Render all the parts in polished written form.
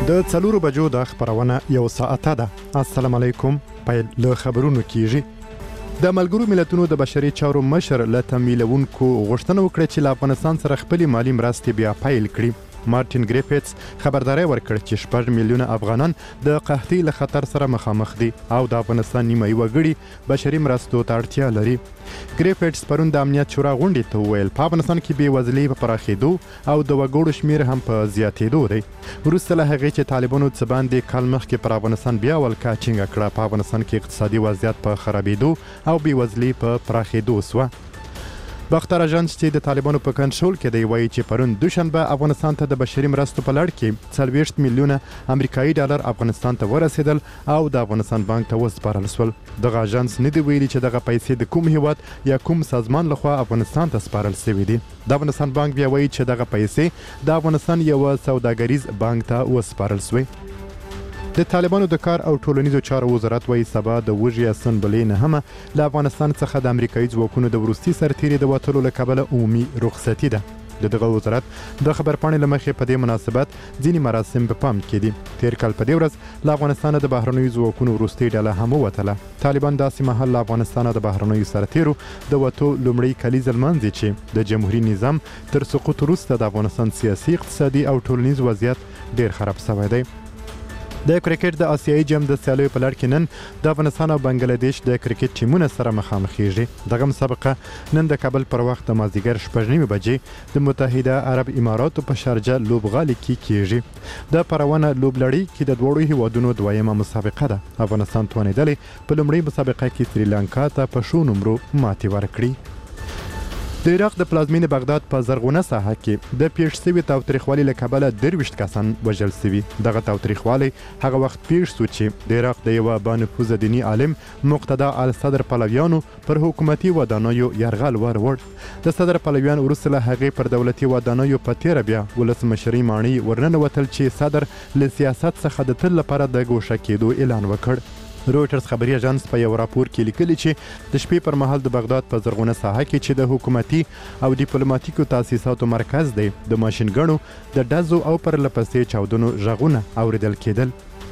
د 4 بجو د خبرونه یو ساعته ده. السلام علیکم. پیل له خبرونو کیږي. د ملګرو ملتونو د بشري چارو مشر له تمویلونکو غوښتنه وکړه چې له افغانستان سره خپل مالی مرستې بیا پیل کړي. مارټین ګریفټس خبرداري ورکړه چې 6 میلیونه افغانان د قحطۍ له خطر سره مخامخ دي او د افغانستان نیمه وګړي بشري مرستو ته اړتیا لري. ګریفټس پرون د امنیت شورا غونډې ته وویل په افغانستان کې بې وزلي په پراخېدو او د وګړو شمیر هم په زیاتېدو دی. وروسته له هغې چې طالبانو څه باندې کال مخکې پر افغانستان بیا ولکه ټینګه کړه، په افغانستان کې اقتصادي وضعیت په خرابېدو او بې وزلي په پراخېدو سوه. باختر اژانس چې د طالبانو په کنټرول کې دی وایي چې پرون دوشنبه افغانستان ته د بشري مرستو په لړ کې 40 میلیونه امریکایي ډالر افغانستان ته ورسېدل او د افغانستان بانک ته وسپارل شول. دغه اژانس نه دی ویلي چې دغه پیسې د کوم هیواد یا کوم سازمان لخوا افغانستان ته سپارل شوي دي. د افغانستان بانک بیا وایي چې دغه پیسې د افغانستان یو سوداګریز بانک ته وسپارل شوي. د طالبانو د کار او ټولنیزو چارو وزارت وایي سبا د وژې اسمبلې نه هم له افغانستان څخه د امریکایي ځواکونو د وروستي سرتیري د وتلو له کبله عمومي رخصتي ده. د دغه وزارت د خبرپاڼې له مخې په دې مناسبت ځینې مراسم په پام کې دي. تیر کال په دې ورځ له افغانستانه د بهرنیو ځواکونو وروستۍ ډله هم ووتله. طالبان داسې مهال له افغانستانه د بهرنیو سرتیرو د وتو لومړی کلیز لمانځي چې د جمهوریت نظام تر سقوط وروسته د افغانستان سیاسي، اقتصادي او ټولنیز وضعیت ډیر خراب شوی دی. د کرکټ د آسیایي جام د سیالیو په لړ کې نن د افغانستان او بنگلاديش د کرکټ ټیمونه سره مخامخېږي. دغه مسابقه نن د کابل پر وخت د مازدیګر 6:30 بجې د متحده عرب اماراتو په شارجه لوبغالي کې کیږي. د پرونه لوبلړۍ کې د دوړو هیوادونو دویمه مسابقه ده. افغانستان توانیدلی په لومړۍ مسابقه کې سریلانکا ته په شو نمرو ماتې ورکړي. د عراق د پلازمینې بغداد په زرغونه ساحه کې د پیښ شوي تاوتریخوالي له کبله 23 کسان وژل شوي. دغه تاوتریخوالی هغه وخت پیښ شو چې د عراق د یوه بانفوذه دیني عالم مقتدا الصدر پلویانو پر حکومتي ودانیو یرغل وروړ. د صدر پلویان وروسته له هغې پر دولتي ودانیو په تیره بیا ولسمشرۍ ماڼۍ ورننوتل چې صدر له سیاست څخه د تل لپاره د ګوښه کېدو اعلان وکړ. رویټرز خبري اژانس په یو راپور کې لیکلي چې د شپې پر مهال د بغداد په زرغونه ساحه کې چې د حکومتي او ډیپلوماټیکو تاسیساتو مرکز دی د ماشینګڼو د ډزو او پرله پسې چاودنو غږونه اوریدل کېدل.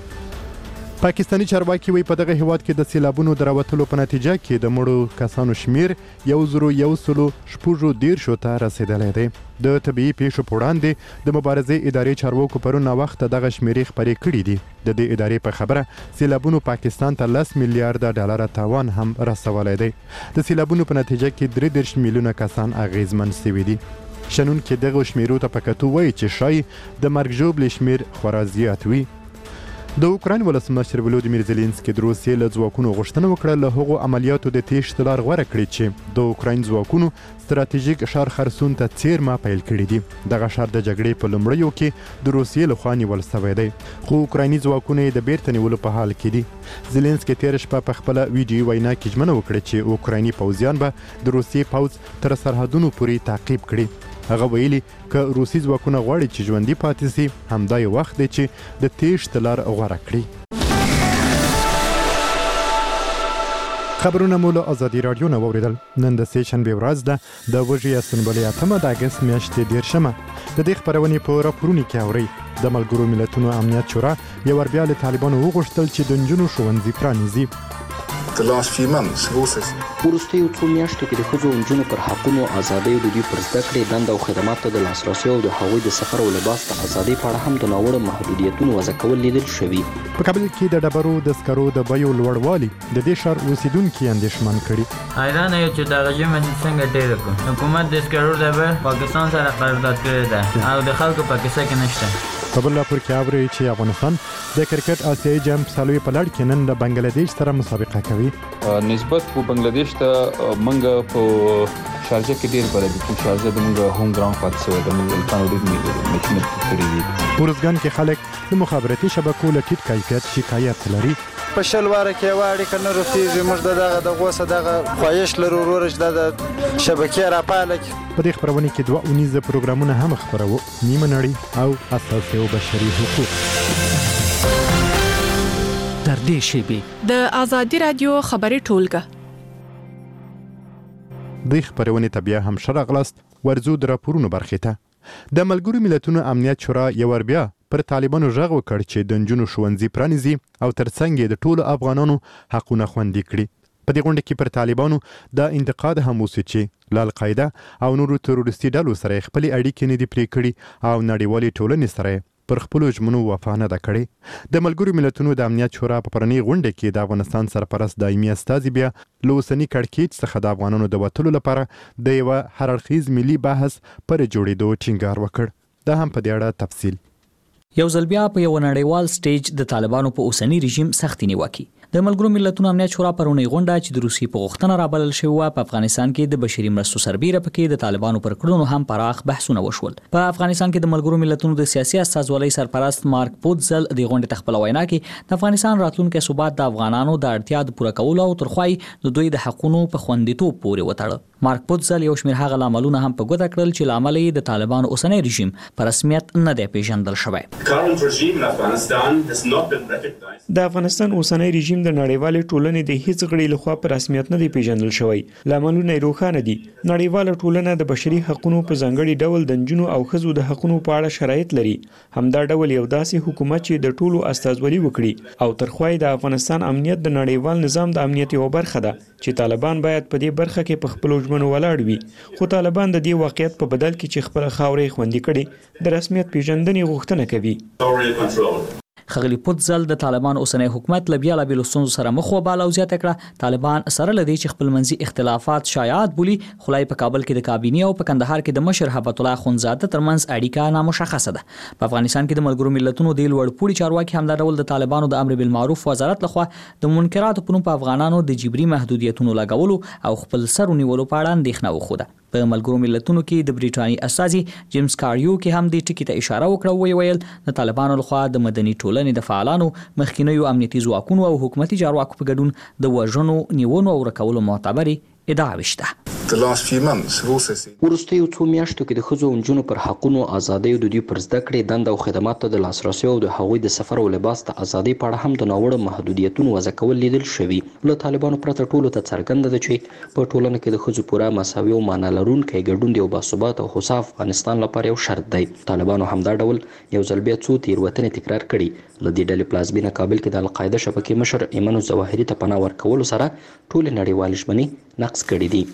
پاکستاني چارواکي وایي په دغه هیواد کې د سیلابونو د راوتلو په نتیجه کې د مړو کسانو شمیر 1,114 ته رسیدلی دی. د طبیعي پیښو په وړاندې د مبارزې ادارې چارواکو پرون ناوخته دغه شمیرې خپرې کړي دي. د دې ادارې په خبره سیلابونو پاکستان ته 10 میلیارډ ډالر تاوان هم رسولی دی. د سیلابونو په نتیجه کې 33 میلیونه کسان اغیزمن شوي دي. شنونکي دغه شمیرو ته په کتو وایي چې شایي د مرګ ژوبلې شمیر خورا زیات وي. د اوکراین ولسمشر ولودیمیر زیلینسکي د روسیې له ځواکونو غوښتنه وکړه له هغو عملیاتو د تیښتې لار غوره کړي چې د اوکراین ځواکونو ستراتیژیک ښار خرسون ته څیرمه پیل کړي دي. دغه ښار د جګړې په لومړیو کې د روسیې لخوا نیول شوی دی، خو اوکرایني ځواکونه یې د بیرته نیولو په حال کې دي. زیلینسکي تېره شپه په خپله ویډیو وینا کې ژمنه وکړه چې اوکرایني پوځیان به د روسیې پوځ تر سرحدونو پورې تعقیب کړي. هغه ویلي که روسي ځواکونه غواړي چې ژوندي پاتې سي، همدا یو وخت دی چې د تیښتې لار غوره کړي. خبرونه مو له ازادي راډیو نه واورېدل. نن د سې شنبې ورځ ده، د وژې اسمبلې 8 د اګست میاشتې 13. د دې خپرونې په راپورونو کې اورئ د ملګرو ملتونو امنیت شورا یو ور بیا له طالبانو وغوښتل چې د نجونو ښوونځي پرانیزي. وروستیو څو میاشتو کې د ښځو او نجونو پر حقونو، ازادۍ، د دوی پر زده کړې، دنده او خدماتو د لاسرسي او د هغوی د سفر او لباس د ازادۍ په اړه هم د ناوړه محدودیتونو وضع کول لیدل شوي. په کابل کې د ډبرو د سکرو د بیو لوړوالي د دې ښار اوسیدونکي اندېښمن کړي. حیرانه یو چې دغه ژمه څنګه ډېره کړو. حکومت د سکرو د بیه پاکستان سره قرارداد کړی ده او د خلکو په کیسه کې نشته. په بل راپور کې اورئ چې افغانستان د کرکټ آسیایي جام سالوي په لړ کې نن د بنگلاديش سره مسابقه کوي. نسبت په بنگلاديش ته منګه په شارجه کې ډیر بلد دي. شارجه د منګه هوم ګراوند پاتې شوی د منګه کانو ډیر میچونه کړی دي. ورزګان کې خلک د مخابراتي شبکو له ټیټ کیفیت شکایت لري. په شلواره کې واړی کنه رسیږي. موږ دغه د غوسه دغه خواهش لرو ورج د شبکې راپالک. په دې خبرونه کې 2 اونیزه پروګرامونه هم خبرو، نیمه نړۍ او اساسي او بشري حقوق. تر دې شیبې د ازادي رادیو خبري ټولګه د خبرونه ته بیا هم شرغلست ورزو د راپورونو برخې ته. د ملګرو ملتونو امنیت شورا یو ور بیا پر طالبانو غږ وکړ چې د نجونو ښوونځي پرانیزي او ترڅنګ یې د ټولو افغانانو حقونه خوندي کړي. په دې غونډه کې پر طالبانو دا انتقاد هم وسو چې له القاعده او نورو تروریستي ډلو سره خپل اړیکې نه دي پرې کړي او نړیوالې ټولنې سره پر خپل ژمنو وفا نه ده کړې. د ملګرو ملتونو د امنیت شورا په پرنۍ غونډه کې د افغانستان سرپرست دایمي استازي بیا له اوسني کړکېچ څخه د افغانانو د وتلو لپاره د یوه هراړخیز ملي بحث پر جوړېدو ټینګار وکړ. دا هم په دې اړه تفصیل. یو ځل بیا په یو نړیوال سټیج د طالبانو په اوسنی رژیم سختي نیوکه. د ملګرو ملتونو امنیت شورا پرونی غونډه چې د روسیې په غوښتنه رابلل شوې و په افغانستان کې د بشري مرستو سربېره پکې د طالبانو پر کړنو هم پراخ بحثونه وشول. په افغانستان کې د ملګرو ملتونو د سیاسي استازولۍ سرپرست مارک پوتزل د غونډې خپل وینا کې د افغانستان راتلونکي ثبات د افغانانو د اړتیا د پوره کولو او ترخوای د دوی د حقوقو په خوندیتوب پورې وتړل. مارک پوتزل یو شمېر هغه لاملونه هم په ګوته کړل چې لامل یې د طالبانو اوسنی رژیم په رسمیت نه دی پیژندل شوی. د افغانستان اوسنی رژیم د نړیوالې ټولنې د هیڅ غړي لخوا په رسمیت نه دی پیژندل شوی. لاملونه روښانه دي. نړیواله ټولنه د بشري حقوقو په ځانګړي ډول د نجونو او ښځو د حقوقو په اړه شرایط لري. همدا ډول یو داسې حکومت چې د ټولو استازولي وکړي او ترخوای د افغانستان امنیت د نړیوال نظام د امنیت یو برخه ده چې طالبان باید په دې برخه کې په خپل ژمنو ولاړ وي. خو طالبان د دې واقعیت په بدل کې چې خپل خاورې خوندي کړي د رسمیت پیژندنې غوښتنه کوي. خغلی پوتزل د طالبان اوسنی حکومت لبیا لا بیلستون سره مخ وباله او زیاته کړه طالبان سره لدی چې خپل منځي اختلافات شایعات بولی خلای په کابل کې د کابینه او په کندهار کې د مشر هبت الله خونزاده ترمنځ اړیکه نامشخصه ده. په افغانستان کې د ملګرو ملتونو د لوړ پوړي چارواکي هم دا ډول د طالبانو د امر بالمعروف وزارت لخوا د منکراتو په نوم په افغانانو د جبري محدودیتونو لګولو او خپل سر ونیولو په اړه اندېښنه وخوده. په ملګرو ملتونو کې د بریټانیې استازي جیمز کاریو کې هم د ټکی ته اشاره وکړه ویل د طالبانو لخوا د مدني ټولنې د فعالانو مخکینیو امنیتي ځواکونو او حکومتي چارواکو په ګډون د وژنو نیونو او رکولو معتبري ادعا وشته. وروستیو څو میاشتو کې د ښځو او نجونو پر حقونو ازادۍ د دوی پر زده کړې دنده او خدماتو د لاسرسي او د هغوی د سفر او لباس د ازادۍ په اړه هم د ناوړه محدودیتونو وضع کول لیدل شوي. له طالبانو پرته ټولو ته څرګنده ده چې په ټولنه کې د ښځو پوره مساوي او معنا لرونکی ګډون د یو باثباته او هوسا افغانستان لپاره یو شرط دی. طالبانو همدا ډول یو ځل بیا څو تېروتنې تکرار کړي. له دې ډلې پلازمینه کابل کې د القاعده شبکې مشر ایمن الظواهري ته پناه ورکولو سره ټولې نړیوالې ژمنې نقض کړي دي.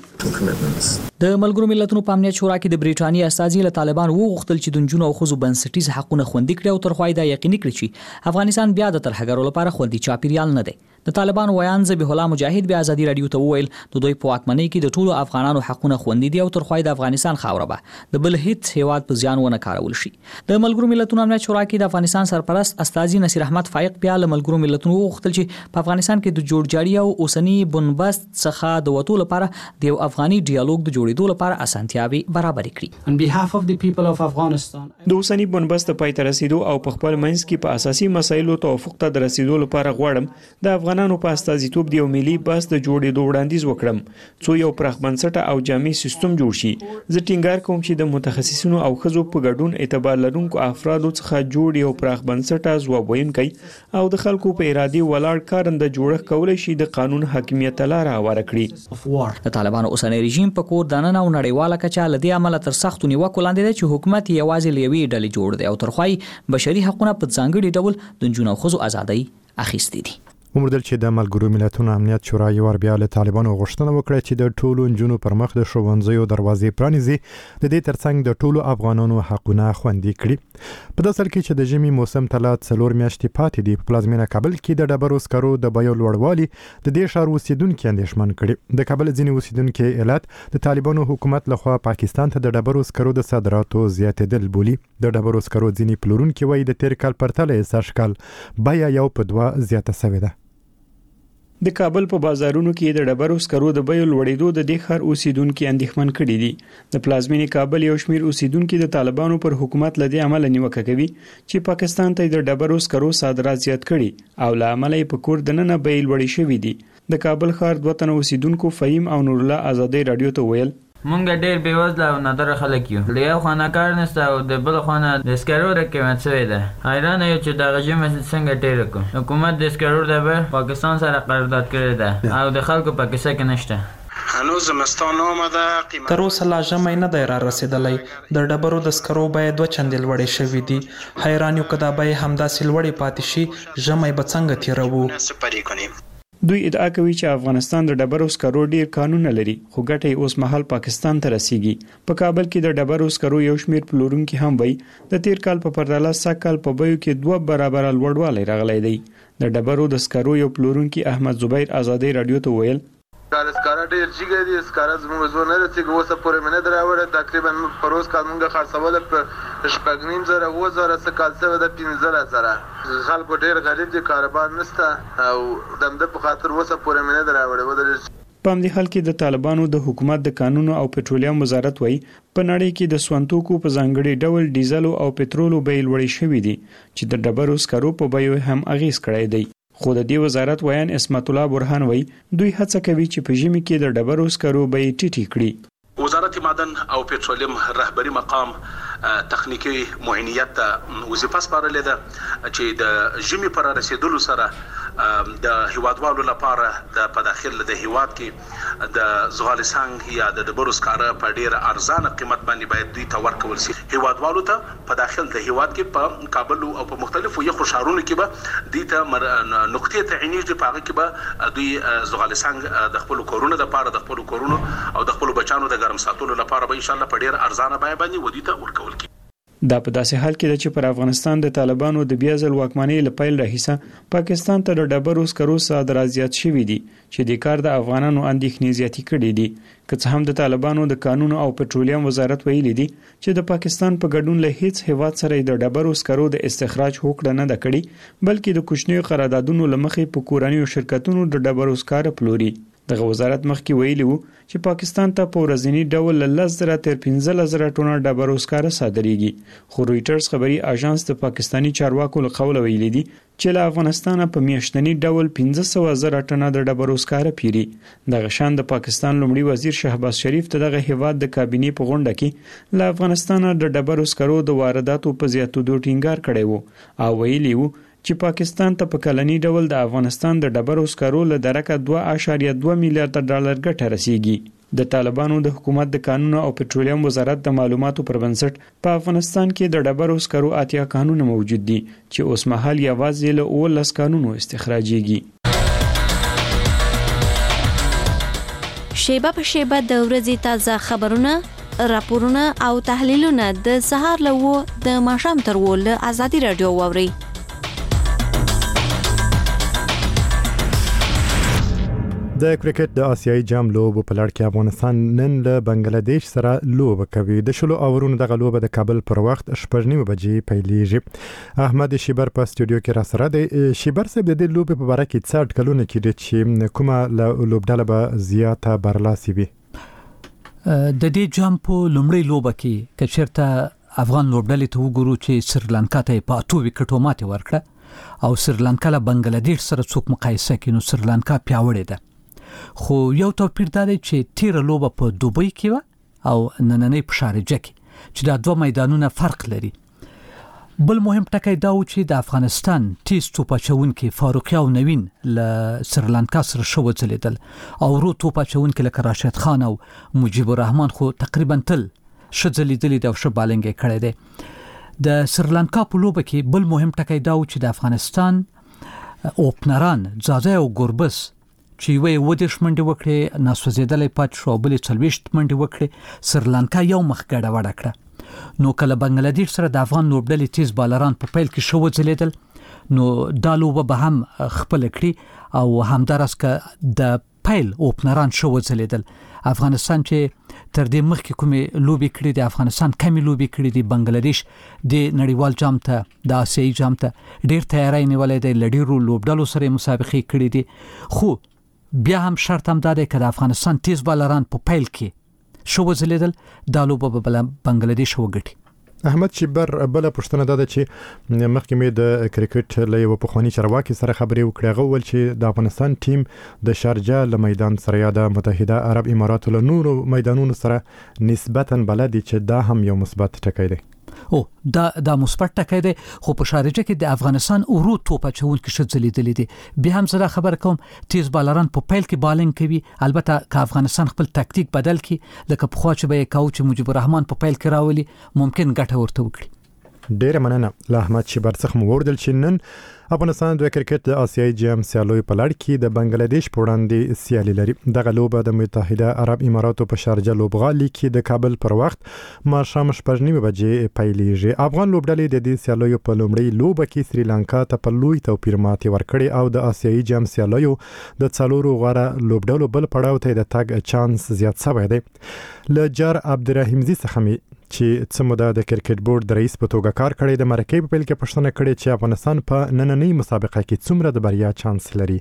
د ملګرو ملتونو په امنیت شورا کې د بریټانیې استازي له طالبان وغوښتل چې د نجونو او ښځو بنسټیز حقونه خوندي کړي او ترخوای دا یقیني کړي چې افغانستان بیا د ترهګرو لپاره خوندي چاپیریال نه دی. د طالبان ویان ذبیح الله مجاهد بیا ازادي رادیو ته وویل د دوی په واکمنۍ کې د ټولو افغانانو حقونه خوندي دي او ترخوای د افغانستان خاوره به د بل هیڅ هیواد په ځان ونه کارول شي. د ملګرو ملتونو امنیت شورا کې د افغانستان سرپرست استازي نصیر احمد فائق بیا له ملګرو ملتونو وغوښتل چې په افغانستان کې د جوړجاړي او اوسنی بنبست څخه د وټو لپاره د یو افغاني ډیالوګ د جوړېدو لپاره اسانتیاوي برابر کړي. On behalf of the people of Afghanistan د اوسنی بنبست پای ته رسیدو او په خپل منځ کې په اساسي مسایلو توافق ته رسیدو لپاره غواړم د افغانانو په استازیتوب د یو ملي بحث د جوړېدو وړاندیز وکړم څو یو پراخ بنسټه او جامع سیستم جوړ شي. زه ټینګار کوم چې د متخصصینو او ښځو په ګډون اعتبار لرونکو افرادو څخه جوړ یو پراخ بنسټه ځواب ویونکی او د خلکو په ارادي ولاړ کارنده جوړښت کولی شي د قانون حاکمیت لاره هواره کړي. د طالبانو اوسنی رژیم په کور دننه او نړیواله کچه له دې عمله تر سختو نیوکو لاندې دی چې حکومت یوازې له یوې ډلې جوړ دی او ترخوای بشري حقونه په ځانګړي ډول د نجونو او ښځو ازادۍ اخیستې دي. وموندل چې د ملګرو ملتونو امنیت شورا یو ور بیا له طالبانو غوښتنه وکړه چې د ټولو نجونو پر مخ د ښوونځیو دروازې پرانیزي د دې ترڅنګ د ټولو افغانانو حقونه خوندي کړي. په داسې حال کې چې د ژمي موسم ته لا 4 میاشتې پاتې دي په پلازمینه کابل کې د ډبرو سکرو د بیو لوړوالي د دې ښار اوسیدونکو اندېښمن کړي. د کابل ځینې اوسیدونکو علت د طالبانو حکومت لخوا پاکستان ته د ډبرو سکرو د صادراتو زیاتېدل بولي. د ډبرو سکرو ځینې پلورونکي وایي د تیر کال پرتله سږ کال بیا یو په 2 زیاته شوې ده. د کابل په بازارونو کې د ډبرو سکرو د بیو لوړېدو د دې ښار اوسیدونکو اندېښمن کړي دي. د پلازمینې کابل یو شمېر اوسیدونکو د طالبانو پر حکومت لدی عمل نیوکه کوي چې پاکستان ته د ډبرو سکرو صادرات زیات کړي او له عمله په کور دننه بیې لوړې شوې دي. د کابل ښار دوه تنه اوسیدونکو فهیم او نور الله ازادي رادیو ته ویل مونږ ډېر بېوزله او نادره خلک یو. له یو خوا نه کار نشته او د بل خوا نه د سکرو د قیمت شوې ده. حیرانه یو چې دغه ژمه څنګه تېره کړو. حکومت د سکرو د بیې پاکستان سره قرارداد کړی ده او د خلکو په کیسه کې نشته. هنوز زمستان آمده. تر اوسه لا ژمی نه دی را رسیدلی. د ډبرو د سکرو بیې 2 چندې لوړې شوې دي. حیران یو که دا بیې همداسې لوړې پاتې شي ژمی به څنګه تیروو. دوی ادعا کوي چې افغانستان د ډبرو سکرو ډیر قانون لري خو ګټه اوس مهال پاکستان ته رسیږي. په کابل کې د ډبرو سکرو یو شمیر پلورونکي هم وایي د تیر کال په پرتله سږ په بیو کې 2 برابر لوړوالی راغلی دی. د ډبرو د سکرو یو پلورونکي احمد زبیر آزادۍ رادیو ته ویل سکاره ډیر جګ دي. سکاره زموږ زونه رسیږي اوسه پورې منه دراوړه تقریبا پروز قانونګه خرڅول په شپږنیم زره و زره سکال څه د 15000 خلکو ډیر غریب دي کاروبار نشته او دمده په خاطر اوسه پورې منه دراوړه. په همدې حال کې د طالبانو د حکومت د قانون او پټرولیم وزارت وایي په نړۍ کې د سونتوکو په ځانګړي ډول ډیزل او پټرولو بیې لوړې شوې دي چې د ډبرو سکرو په بیو هم اغیز کړی دی. خو د دې وزارت ویان اسمت الله برهان وایي دوی هڅه کوي چې په ژمي کې د ډبرو سکرو بیې ټیټې کړي. وزارت معدن او پټرولیم رهبری مقام تخنیکی معاینیت ته وظیفه سپارلې ده چې د ژمي پر رسیدلو سره د هیوادوالو لپاره د په داخل د هیواد کې د زغالسنګ یا د ډبرو سکاره په ډیر ارزانه قیمت باندې باید دوی ته ورکول شي. هیوادوالو ته په داخل د هیواد کې په کابل او په مختلفو یخو ښارونو کې به دوی ته نقطې تعینېږي. په هغه کې به دوی زغالسنګ د خپل کورونو لپاره د خپل کورونو او د خپل بچانو د ګرم ساتلو لپاره به ان شاء الله په ډیر ارزانه بیه باندې ودی ته ورکول کی. دا په داسې حال کې چې پر افغانستان د طالبانو د بیا ځل واکمنۍ له پیل راهیسه پاکستان ته د ډبرو سکرو صادرات زیات شوي دي چې د کار د افغانانو اندېښنې زیاتې کړې دي. که څه هم د طالبانو د قانون او پټرولیم وزارت ویلي دي چې د پاکستان په ګډون له هیڅ هیواد سره د ډبرو سکرو د استخراج هوکړه نه ده کړې بلکې د کوچنیو قراردادونو له مخې په کورنیو شرکتونو د ډبرو سکاره پلوري. دغه وزارت مخکې ویلي وو چې پاکستان ته په ورځنی ډول له 10,000 تر 15,000 ټنه ډبرو سکاره صادریږي. خو رويټرز خبري اژانس د پاکستانی چارواکو له قوله ویلي دي چې له افغانستان په میاشتنی ډول 15,000 ټنه د ډبرو سکاره پیري. دغه شان د پاکستان لومړي وزیر شهباز شریف ته دغه هیواد د کابینې په غونډه کې له افغانستان د ډبرو سکرو د وارداتو په زیاتېدو ټینګار کړی وو او ویلي وو چې پاکستان ته په کلنی ډول د افغانستان د ډبرو سکرو له درکه 2.2 میلیارډ ډالر ګټه رسیږي. د طالبانو د حکومت د قانون او پټرولیم وزارت د معلوماتو پر بنسټ په افغانستان کې د ډبرو سکرو 80 قانون موجود دي چې اوس مهال یوازې له 19 قانونو استخراجيږي. شیبه په شیبه د ورځې تازه خبرونه، راپورونه او تحلیلونه د سهار له د ماښام تر ول ازادي رادیو ووري. د کرکټ د آسیایي جام لوبو په لړ کې افغانستان نن له بنگلاديش سره لوبه کوي. د شلو اورونو دغه لوبه د کابل پر وخت 8:30 بجې پیلېږي. احمد شیبر په استودیو کې را سره دی. شیبر صاحب د دې لوبې په اړه کې څه اټکلونه کړي چې کومه لوبډله به زیاته برلاسي وي؟ د دې جام په لومړی لوبه کې کچرته افغان لوبډلې ته وګورو چې سریلانکا ته په 8 وکټو ماتې ورکړه او سریلانکا له بنگلاديش سره څوک مقایسه کړي نو سریلانکا پیاوړې ده. خو یو توپیر دا دی چې تیر لوبه په دوبۍ کې و او نننۍ په شارجه کې چې دا دوه میدانونه فرق لري. بل مهم ټکی دا و چې د افغانستان تیز توپ اچونکي فاروقي او نوین له سریلانکا سره شو ځلیدل او ورو توپ اچونکي لکه راشد خان او مجيب الرحمن خو تقریبا تل شځلیدل د ش بالنګ کړي دي. د سریلانکا په لوبه کې بل مهم ټکی دا و چې د افغانستان اوپنران زازا او ګوربس چې وې ودیش منډه وکړي ناسوځیدلې پات شو بلې 40 منډه وکړي سریلانکا یو مخ ګډه وډه کړه. نو کله بنگلاديش سره د افغان لوبډلې تیز بالران په پیل کې شو ځلیدل نو دا لوبه به هم خپل کړي او همدارس ک د پیل اوپنران شو ځلیدل. افغانستان چې تر دې مخکې کومې لوبي کړې د افغانستان کمی لوبي کړې د بنگلاديش د نړیوال جام ته د آسیایي جام ته ډیر تیاری نیولې د لډیرو لوبډلو سره مسابقې کړې دي. خو بیا هم شرط هم داده که د افغانستان تیز بالران په پیل کې شو وزلیدل دا لوبه به بنگلاديش وګټي. احمد شیبر بل پښتنه ده چې مخکې مې د کرکټ له یو پخوانی چارواکي سره خبرې وکړې غوول چې د افغانستان ټیم د شارجه له میدان سره یا د متحده عرب اماراتو له نورو میدانونو سره نسبتاً بلدي چې دا هم یو مثبت ټکی دی. او دا مثبت ټکی دی خو په شارجه کې د افغانستان اورو توپ اچون کې شذلې دي بیا هم زه خبر کوم تیز بالران په پیل کې بالینګ کوي البته که افغانستان خپل تکتیک بدل کړي لکه په خوا چې به کوچ مجيب الرحمن په پیل کې راولي ممکن ګټه ورته وکړي. ډېر مننه له احمد شیبر څخه موردل چې نن افغانستان د کرکټ د آسیایي جام سیالیو په لړ کې د بنگلاديش په وړاندې سیالي لري. دغه لوبه د متحده عرب اماراتو په شارجه لوبغالي کې د کابل پر وخت ماښام 8:30 بجې پیلېږي. افغان لوبډلې د دې سیالیو په لومړۍ لوبه کې سریلانکا ته په لوی توپیر ماتې ورکړې او د آسیایي جام سیالیو د څلورو غوره لوبډلو بل پړاو ته د تګ چانس زیات شوی دی. له جار عبدالرحیمزي څخه چې څومره د کرکټ بورډ د رئیس په توګه کار کړی د مرکې په پیل کې پښتنه کړې چې افغانستان په نننۍ مسابقه کې څومره د بریا چانس لري.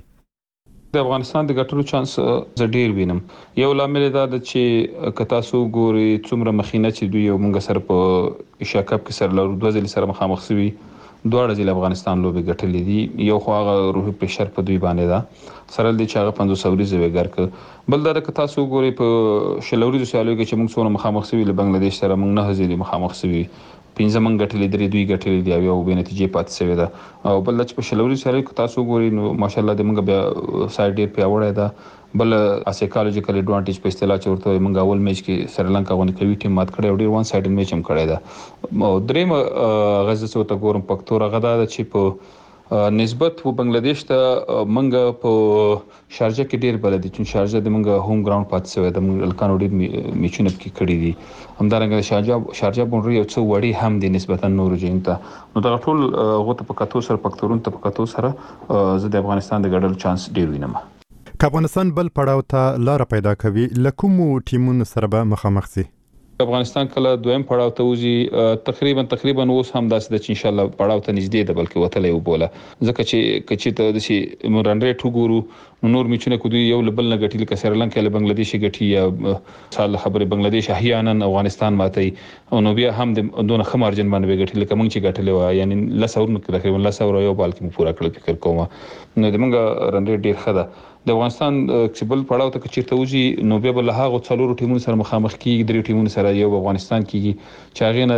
د افغانستان د ګټلو چانس زه ډیر وینم. یو لامل دا د چې کتا سو ګوري څومره مخینه چې دوی موږ سره په ایشیا کپ کې سره لرو 2 ځله سره مخامخ شوي دواړه ځله افغانستان لوبي ګټلې دي. یو خو هغه روحي پرشر په دوی باندې دا سره د چاغه 500 ورځې وګر ک بل دا کتا سو ګوري په شلوري سیالو کې چې موږ څونه مخامخ شوي له بنگلاديش سره موږ نه ځلې مخامخ شوي 15 من ګټلې درې دوی ګټلې دی او به نتیجې پاتې شوی دا او بل چې په شلوري سیالو کې تاسو ګوري نو ماشالله د موږ بیا سایډ ډیر پیاوړی دا بل سایکالوجیکل ایڈوانټیج په اصطلاح چورته موږ اول میچ کې سریلانکا غونډه کوي ټیم مات کړی او ډیر وان سایډ میچ هم کړی دا او دریم غزه څو ته ګورم پکتور غدا چې په نسبت و بنگلاديش ته منګه په شارجه کې ډیر بلد دي چې شارجه د منګه هوم ګراوند پاتې شوی د منګ الکانو ډیر میچونه کې کړی دي همدارنګه شارجه بونډري یو څو وړي هم دي نسبتا نورو جین ته نو دا ټول غوته په کتو سره پکتورون ته په کتو سره زه د افغانستان د ګډل چانس ډیر وینم. افغانستان بل پړاو ته لار پیدا کوي لکه ټیمونو سره به مخامخ سي. افغانستان کله دویم پړاو ته وځي تقریبا اوس هم داسې د ان شاء الله پړاو ته نږدې ده بلکې وتلې وبوله ځکه چې کچې ته د شي رن ریټ وګورو نور میچونه کو دوی یو لبل نه غټي لکه سریلانکا له بنگلاديش غټي یا سال خبره بنگلاديش احيانا افغانستان ماتي او نو بیا هم د دونه خمارجن باندې غټي لکه مونږ چې غټلې و یعنی لسور نو تقریبا لسور یو بال کې پورا کړل فکر کوم نو د مونږ رن ریټ ډیر خده د افغانستان کسبل پړاو ته چیرته وځي نو بیا بل هغه څلورو ټیمونو سره مخامخ کیږي درې ټیمونو سره یو افغانستان کیږي چې هغه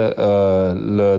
نه ل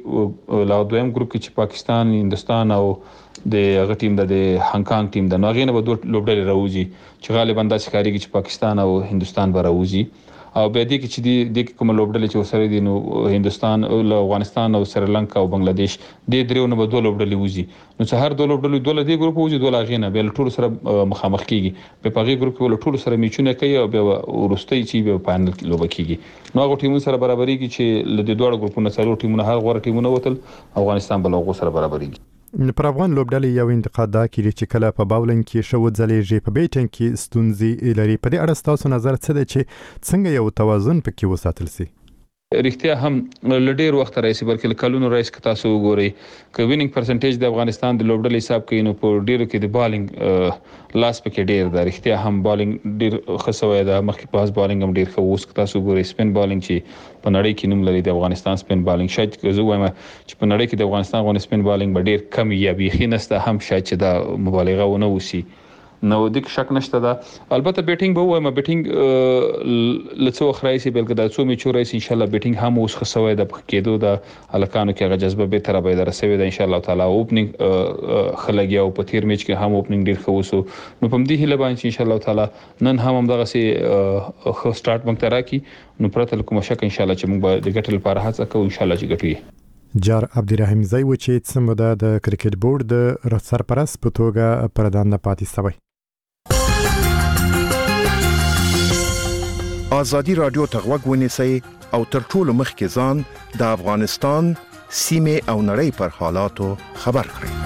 درې لا دویم ګروپ کې چې پاکستان هندستان او د هغه ټیم د هانګ کانګ ټیم د نو هغه نه به دوه لوبډلې راوځي چې غالبا د ښکاریږي چې پاکستان او هندستان به راوځي او به دي چې د کوم لوبډلې چې وسره دي نو هندستان او افغانستان او سریلانکا او بنگلاديش د دریو نه به دوه لوبډلې وځي نو چې هر دوه لوبډلې دوه د ګروپ وځي دوه لاغینه به ټول سره مخامخ کیږي په پاغي ګروپ کې ټول سره میچونه کوي او به ورستي چې به فائنل کې لوب کیږي نو هغه ټیمونو سره برابرېږي چې له دوه ګروپونو سره ټیمونه هر غوړ ټیمونه وتل افغانستان بل هغه سره برابرېږي. پر افغان لوبډلې یو انتقاد دا کړي چې کله په باولینګ کې شو ځلېږي په بیټینګ کې ستونزې لري په دې اړه تاسو نظر څه دی چې څنګه یو توازن پکې وساتل شي؟ رښتیا هم لډیر وخت راځي بلکې کلونو راځي که تاسو وګورئ ک وینینګ پرسنټیج د افغانستان د لوبډلې حساب کوي نو په ډیرو کې د بالینګ لاس پکې ډیر دا رښتیا هم بالینګ ډیر خسوي دا مخکې پاس بالینګ هم ډیر خو اوس که تاسو وګورئ سپین بالینګ چې په نړۍ کې نوم لري د افغانستان سپین بالینګ شاید که زه وایم چې په نړۍ کې د افغانستان غو سپین بالینګ ډیر کم یا بيخي نسته هم شاید چې دا مبالغه ونه وسی نو د شک نشته دا البته بیټینګ به وایم بیټینګ لڅو خرایسي بلکې دا څو میچو راځي ان شاء الله بیټینګ هم اوس خسوي د کېدو د الکانو کې غجذبه به تر به درسوي د ان شاء الله تعالی اوپننګ خلګي او په تیر میچ کې هم اوپننګ ډیر خوسو نو په دې هله باندې ان شاء الله تعالی نن هم دغه سي خو سٹارټ مونږ تراکي نو پرته کوم شک ان شاء الله چې موږ د ګټل لپاره هڅه کوو ان شاء الله چې ګټو. جار عبدالرحیم زئی و چې څنګه د کرکټ بورډ د سرپرست په توګه پردان پاتې شوی. آزادی رادیو ته غوږ ونیسئ او تر ټولو مخکې ځان د افغانستان سیمې او نړۍ پر حالاتو خبر کړئ.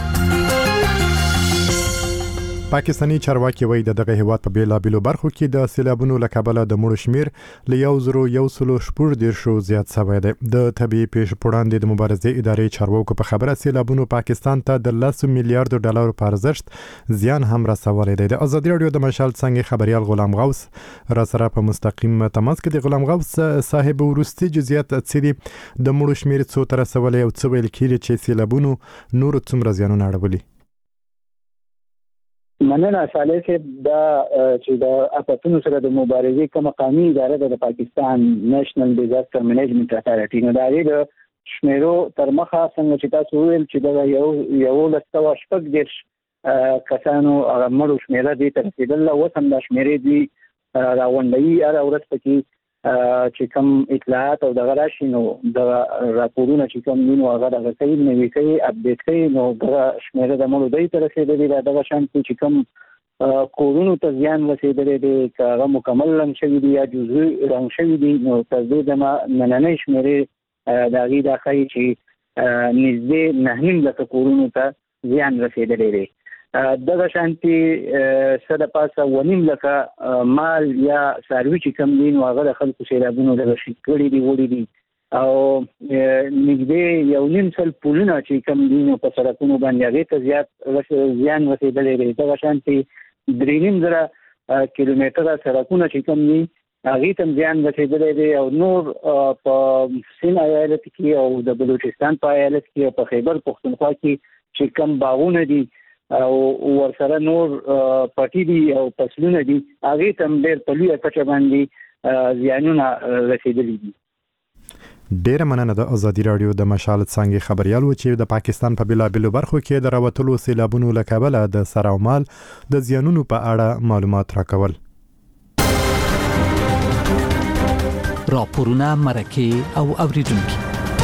پاکستانی چارواکي وایي د دغه هیواد په بیلابیلو برخو کې د سیلابونو له کبله د مړو شمیر له 1,114 زیات شوی دی. د طبي پیښو په وړاندې د مبارزې ادارې چارواکو په خبره سیلابونو پاکستان ته د $10 میلیارډ په ارزښت زیان هم رسولی دی. د ازادي رادیو د مشال څنګه خبريال غلام غوث را سره په مستقیم تماس کې د غلام غوث صاحب ورستي جزئیات څه دي د مړو شمیر څو تر رسولې او څه ویل کېږي چې سیلابونو نور څومره زیانونه اړولي. مننه صالح صاحب دا چې د اپاتونو سره د مبارزې کوم قانوني اداره د پاکستان نېشنل ډیزاستر مینجمنت اتارټي نو دا د شمیرو تر مخه څنګه چې تاسو ویل چې دا یو لسته شپږ دیرش کسانو هغه مړو شمیره دي تر رسیدله اوس هم دا شمیرې دي راغونډوي هره ورځ پکې چې کوم اطلاعات او دغه راشي نو د راپورونه چې کوم دي نو هغه دغه کوي نوي کوي اپډیټ کوي نو دغه شمیره د مړو دی تر رسیدلې ده دغه شان چې کوم کورونو ته زیان رسیدلی دی که هغه مکمل رنګ شوي دي یا جزئي رنګ شوي دي نو تر دې دمه نننۍ شمېرې د هغې دا ښایي چې نږدې 9.5 لکه کورونو ته زیان رسیدلی دی دغه شانتي څه د پاسه 1.5 لکه مال یا څاروي چې کوم دي نو هغه د خلکو سیلابونو دغه شي کړي دي وړي دي او نږدې 1.5 پلونه چې کوم دي نو په سړکونو باندې هغې ته زیات زیان رسیدلی دی دغه شانتي 3.5 کیلومتره سړکونه چې کوم دي هغې ته زیان رسیدلی دی او نور په سند ایالت کې او د بلوچستان په ایالت کې او په خیبر پښتونخوا کې چې کوم باغونه دي او ورسره نور پټي دي او فصلونه دي هغې ته هم ډېر په لویه کچه باندې زیانونه رسیدلي دي. ډیره مننه د ازادي رادیو د مشال څنګه خبريال و چې د پاکستان په بلابلو برخو کې د راوتلو سیلابونو له کبله د سر او مال د زیانونو په اړه معلومات راکول. راپورونه مرکه او اوریدونکو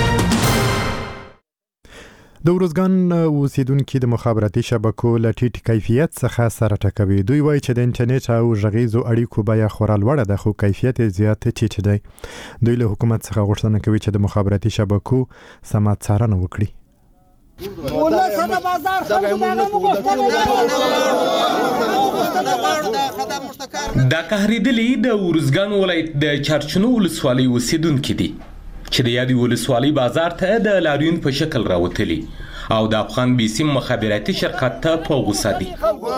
د ورزګان اوسیدونکو د مخابراتي شبکو له ټیټ کیفیت څخه سره ټکوي. دوی وایي چې د انټرنیټ او غږیزو اړیکو بیه خورا لوړه ده خو کیفیت زیات ټیټ دی. دوی له حکومت څخه غوښتنه کوي چې د مخابراتي شبکو سمه څارنه وکړي. دا قهریدلی د ورزګان ولایت د چارچنو ولسوالۍ اوسیدونکو دي چې د یادې ولسوالۍ بازار ته د لاریون په شکل راوتلي او د افغان بیسیم مخابراتي شرکت ته په غوسه دي.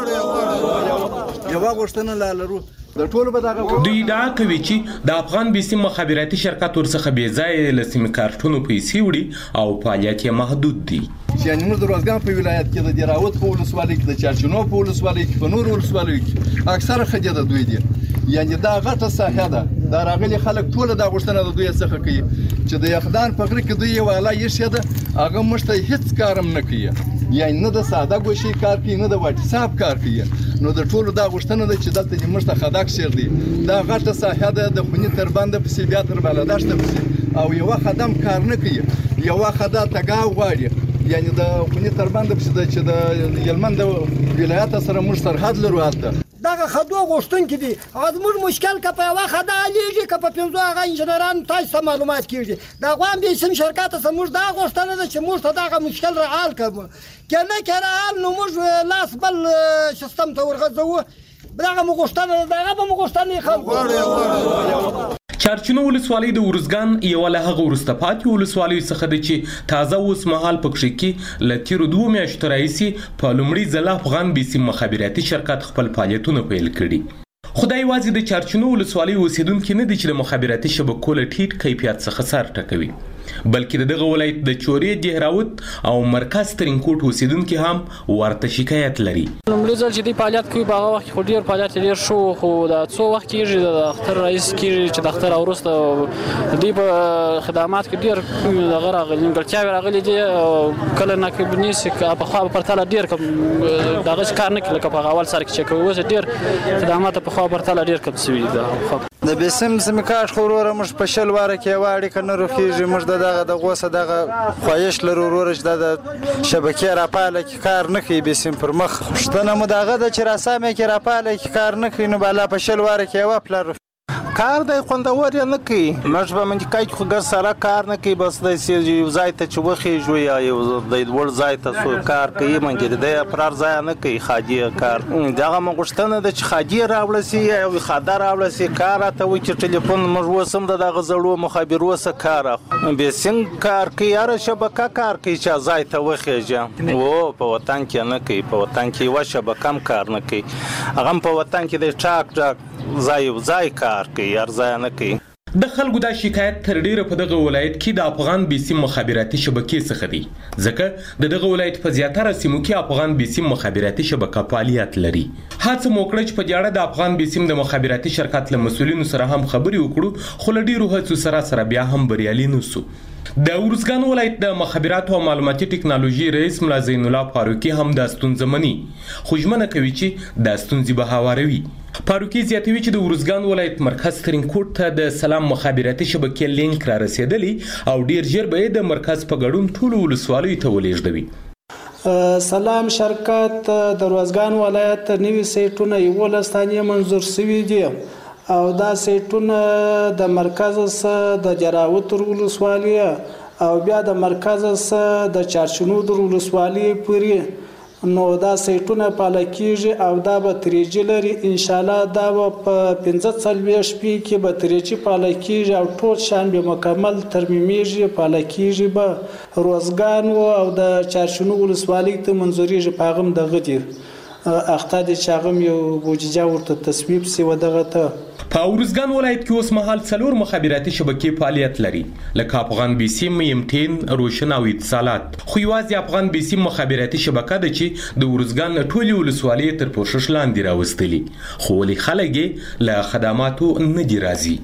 دوی دا کوي چې د افغان بیسیم مخابراتي شرکت ورڅخه بې ځایه له سیم کارتونو پیسې وړي او فعالیت یې محدود دي. یعنې موږ د روزګان په ولایت کې د دیراوت په ولسوالۍ کې د چارچنو په ولسوالۍ کې په نورو ولسوالیو کې اکثره خدي د دوی دي. یعنې دا غټه ساحه ده دا راغلي خلک ټول دا غوښتنه د دوی څخه کوي چې د یخدان په غره کې دوی یو اعلی یې ده هغه موږ ته هیڅ کار هم نه کوي یعنې نه د ساده ګوشي کار کوي نه د واټساپ کار کوي نو د ټولو دا غوښتنه ده چې دلته موږ ته خدک شیر دي دا غټه ساحه ده د خوني تر بنده پسې بیا تر بالادشت پسې او یو خدم کار نه کوي یو خدا تګاو غواړي یعنی د خونی تر باندې پسې چې د یلمند ولایت سره موږ سرحد لرو هلته دغه خدو غوښتونکي دي هغه زموږ مشکل که په یوه خدا حلیږي که په پنځو هغه انجینران تاسو ته معلومات کېږي د افغان بیسیم شرکت څخه موږ دا غوښتنه ده چې موږ ته دغه مشکل را حل کړو که نه که را حل نو موږ لاس بل سیستم ته ورغځوو دغه مو غوښتنه ده دغه به مو غوښتنې خلکو. چارچنو ولسوالۍ د ورزګان یوه له هغه وروسته پاتې ولسوالیو څخه ده چې تازه اوس مهال په کښې کې له تېرو 2 میاشتو راهیسې په لومړي ځل افغان بیسیم مخابراتي شرکت خپل فعالیتونه پیل کړي. خو دا یوازې د چارچنو ولسوالۍ اوسیدونکي نه دي چې د مخابراتي شبکو له ټیټ کیفیت څخه سر ټکوي بلکې د دغه ولایت د چورې دهراوت او مرکز ترینکوټ اوسیدونکي هم ورته شکایت لري. لومړي ځل چې دوی فعالیت کوي په هغه وخت خو ډېر فعالیت ډېر شو خو دا څو وخت کېږي د اختر رئیس کېږي چې د اختر وروسته دوی په خدمات کې ډېر دغه راغلي نیمګړتیاوې راغلي دي کله ناکب نیسي پخوا په پرتله ډېر کم دغسې کار نه کوي لکه په هغه اول سره کې چې کوي اوس ډېر خدمات پخوا پرتله ډېر کم شوي دي. د بیسیم سیمکاش خو وروره موږ په شل واره کې یوه اړیکه نه روښېږي موږ د دغه د غوسه دغه خواهش لرو وروره چې دا د شبکې راپاله کې کار نه کوي بیسیم پر مخ غوښتنه مو د هغه ده چې راسامې کې راپاله کې کار نه کوي نو بالا په شل واره کې یوه پله کار دی خوندور یې نه کوي موږ په منطقه کې خو ګر سره کار نه کوي بس داسې یو ځای ته چې وخېږو یا یو د لوړ ځای ته څو کار کوي منګې دی پرار ځای نه کوي خادي کار دغه مو غوښتنه ده چې خادي راوړه سي یا یو خاده راوړه سي کار راته وایي چې ټلیفون موږ اوس هم د دغه زړو مخابرو څه کار اخلو بیسیم کار کوي هره شبکه کار کوي چې ځای ته وخېږي او په وطن کې نه کوي په وطن کې یوه شبکه هم کار نه کوي هغه هم په وطن کې دی ټاک ځای کار کوي هر ځای نه کوي. د خلکو دا شکایت تر ډیره په دغه ولایت کې د افغان بیسیم مخابراتي شبکې څخه دی ځکه د دغه ولایت په زیاتره سیمو کې افغان بیسیم مخابراتي شبکه فعالیت لري. هڅه مو وکړه چې په دې اړه د افغان بیسیم د مخابراتي شرکت له مسؤلینو سره هم خبرې وکړو خو له ډیرو هڅو سره بیا هم بریالي نه سو. د ورزګان ولایت د مخابراتو او معلوماتي ټکنالوژي رئیس ملا زین الله فاروقي هم د ستونزې مني خو ژمنه کوي چې د ستونزې به هواروي. فاروقي زیاتوي چې د ورزګان ولایت مرکز ترینکوټ ته د سلام مخابراتي شبکې لینک را رسیدلی او ډیر ژر به د مرکز په ګډون ټولو ولسوالیو ته ولېږدوي. سلام شرکت د ورزګان ولایت نوي سیټونه 11 ثانیې منظور شوي دي او دا سیټونه د مرکز څخه د جراوتر ولسوالۍ او بیا د مرکز څخه د چارچنود ولسوالۍ پورې نو دا سیټونه پاله کیږي او دا به تریجی لري. ان شاء الله دا په 15 شپې کې به تریجی پاله کیږي او ټول شان به مکمل ترمیمیږي پاله کیږي به روزګان او د چارشنو ولسوالۍ ته منځوريږي پاغم دغه دي اخته د چاغم یو بوججا ورته تصویب سی ودغه ته. په ورزګان ولایت کې اوس مهال 4 مخابراتي شبکې فعالیت لري لکه افغان بي سي ميمټين روشن او اتصالات خو یوازې افغان بي سي مخابراتي شبکه ده چې د ورزګان ټولې ولسوالۍ تر پوښښ لاندې راوستلي خو ولې خلک یې له خدماتو نه دي راضي.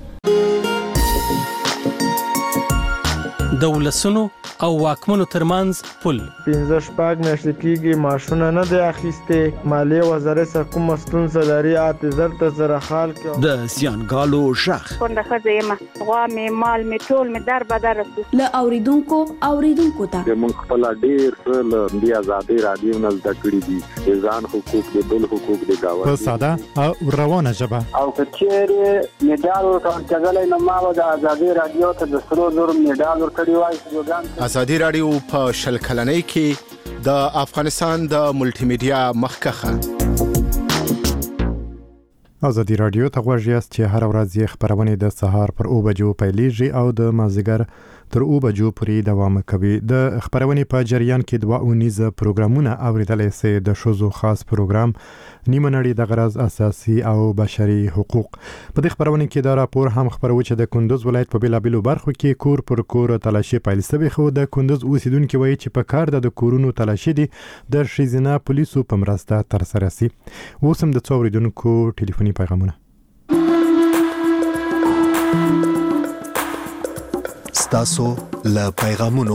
د ولسونو او واکمنو ترمنځ پل 15 میاشتې کېږي ماشونه نه دی اخیستې مالیه وزارت څخه کومه ستونزه لري اعتذار ته سره حال کې د زیانګالو شخ کونډه ښځه یم غوا مې مال مې ټول مې در بدر له اوریدونکو ته موږ خپل ډېر څه له دې ازادي رادیو نه زده کړي دي ځان حقوق دي بل حقوق دي گاوه په ساده او روانه ژبه او کچېره میډال ورکړل نو ما د ازادي رادیو ته د 300 میډال ورکړی ازادي رادیو په شل کلنۍ کې د افغانستان د ملټي میډیا مخکخه ازادي رادیو ته غوږ یاست چې هر ورځ یې خبرونه د سهار پر 9 بجو پیلېږي او د مازیګر تر 9 بجو پورې دوام کوي. د خبرونه په جریان کې 2 اونیزه پروګرامونه اوریدلای سي د شوزو خاص پروګرام نیمه نړۍ د غرض اساسي او بشري حقوق. په دې خبرونه کې دا راپور هم خبرو چې د کندوز ولایت په بیلابیلو برخو کې کور پر کور تلاشي پیل شوی خو د کندوز اوسیدونکو وایي چې په کار د کورونو تلاشي دي د شیزنا پولیسو په مرسته تر سره سي. اوسم د څوریدونکو ټلیفوني پیغامونه ستاسو له پیغامونو.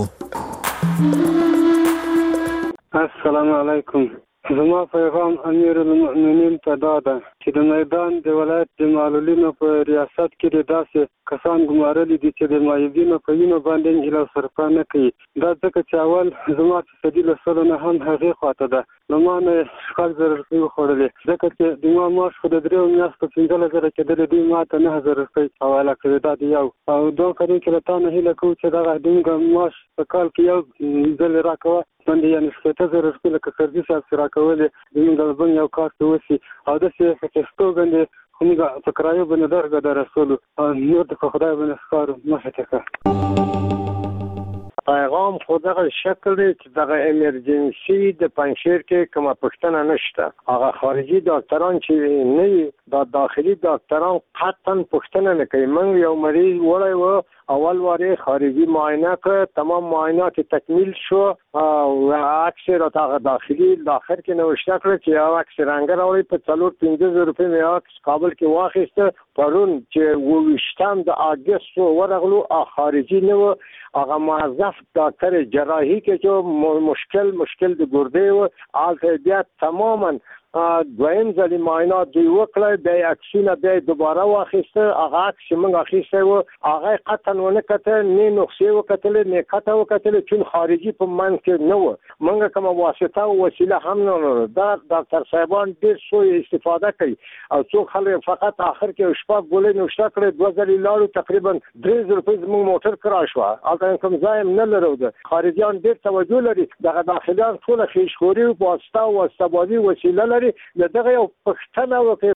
السلام علیکم. زما پیغام امیر المؤمنین ته دا ده چې د میدان د ولایت د معلولینو په ریاست کې د داسې کسان ګمارلي دي چې د مایوبینو په وینو باندې هیله صرفه نه کوي. دا ځکه چې اول زما تصدي له سره نه هم هغې خواته ده نو ما نه 1000 روپۍ وخوړلې ځکه چې د ما معاش خو د 3 میاشتو 15000 کېدلی دوی ما ته 9000 روپۍ حواله کړې. دا د یو او دوه کړي چې له تا نه هیله کوو چې دغه دومره معاش په کال کې یو ځل راکوه باندې یعنی 7000 روپۍ لکه سرجي صاحب سره راکولې دوی بل یو کار ته وسی او داسې فکرستو باندې موږ په کرایو باندې درګه د رسول نور د خدای باندې ښکارو مخه تکه پیغام خو دغه شکل دی چې دغه امرجنسي د پنځیر کې کومه پښتنه نشته. هغه خارجي ډاکټران چې نه دا داخلي ډاکټران قطعا پښتنه نه کوي. موږ یو مریض وړی و اول واره خارجي معاینه کړ تمام معاینات تکمیل شو او عکس را تا داخلي اخر کې نوشته کړ چې یو عکس رنګ راوړی په 450 روپۍ مې عکس کابل کې واخیسته پرون چې وشتم د اگست ورغلو خارجي نه هغه موظف ډاکټر جراحي کې چې مشکل د ګردې و البته بیا تماما دویم ځلې معاینات دی وکړل د عکسونه د دوباره واخیسته هغه عکس موږ اخیسته و هغه قطعا ونه کته نه نقصې وکتل نه کته وکتل چې خارجي په من کې نه و موږ کومه واسطه او وسیله هم نه دا ډاکټر صاحبان ډېر سوء استفاده کوي او څو خلک فقط اخر کې شپږ ګولې نوشته کړې 2000 لارو تقریبا 3000 روپۍ زموږ موټر کرا شو هغه کوم ځای نه لرو د خارجيان ډېر توجه لري دغه داخليان ټول خېشخوري او واسطه او استبادي وسیله لري دغه یو پښتنه وکړي.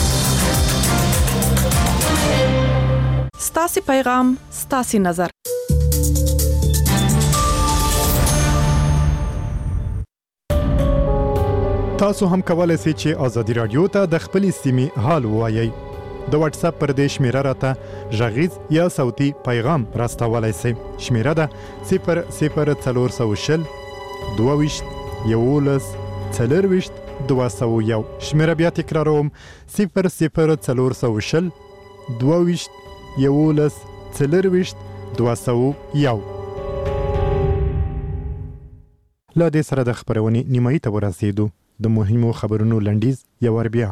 ستاسو پیغام ستاسو نظر تاسو هم کولای شئ چې ازادي رادیو ته د خپل سیمې حال ووایي. د واتس اپ پر دې شمیره راته غږیز یا صوتي پیغام راستولای شئ. شمیره ده 00400 22 11 40 201. شمیره بیا تکراروم 00400 22 11 40 201. له دې سره د خبرونې نیمایي ته ورسېدو. د مهمو خبرونو لنډیز یو ور بیا.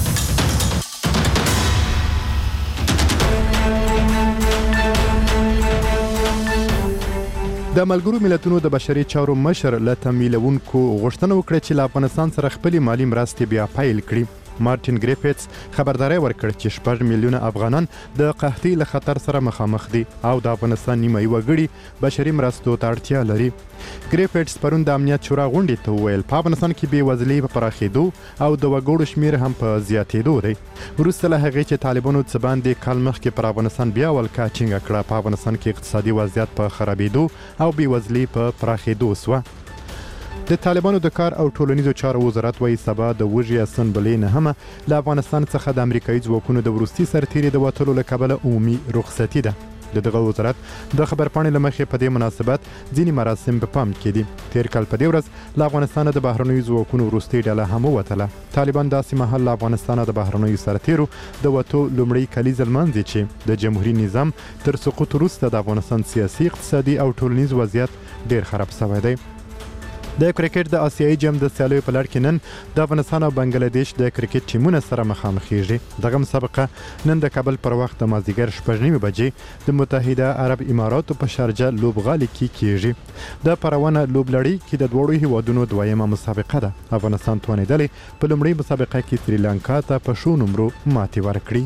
د ملګرو ملتونو د بشري چارو مشر له تمویلونکو غوښتنه وکړه چې له افغانستان سره خپلې مالي مرستې بیا پیل کړي. مارټین ګریفټس خبرداری ورکړ چې 6 میلیونه افغانان د قحطۍ له خطر سره مخامخ دي او د افغانستان نیمایي وګړي بشري مرستو ته اړتیا لري. ګریفټس پرون د امنیت شورا غونډې ته وویل په افغانستان کې بېوزلي په پراخېدو او د وګړو شمیر هم په زیاتېدو دی. وروسته له هغې چې طالبانو څه باندې کال مخکې پر افغانستان بیا ولکه ټینګه کړه، په افغانستان کې اقتصادي وضعیت په خرابېدو او بېوزلي په پراخېدو سوه. د طالبانو د کار او ټولنیزو چارو وزارت وایي سبا د وږي اسمبلې نهمه له افغانستان څخه د امریکایي ځواکونو د وروستي سرتېري د وتلو له کبله عمومي رخصتي ده. د دغه وزارت د خبرپاڼې له مخې په دې مناسبت ځینې مراسم په پام کې دي. تیر کال په دې ورځ له افغانستانه د بهرنیو ځواکونو وروستۍ ډله هم ووتله. طالبان داسې مهال له افغانستانه د بهرنیو سرتېرو د وتو لومړی کلیزه لمانځي چې د جمهوري نظام تر سقوط وروسته د افغانستان سیاسي، اقتصادي او ټولنیز وضعیت ډیر خراب شوی دی. د کرکټ د آسیایي جام د سیالیو په لړ کې نن د افغانستان او بنگلاديش د کرکټ ټیمونه سره مخامخېږي. دغه مسابقه نن د کابل پر وخت د مازدیګر 9:30 بجې د متحده عرب اماراتو په شارجه لوبغالي کې کیږي. د پروانه لوبلړۍ کې د دوړو هیوادونو دویمه مسابقه ده. افغانستان توانېدلی په لومړۍ مسابقه کې سریلانکا ته په شو نمرو ماتې ورکړي.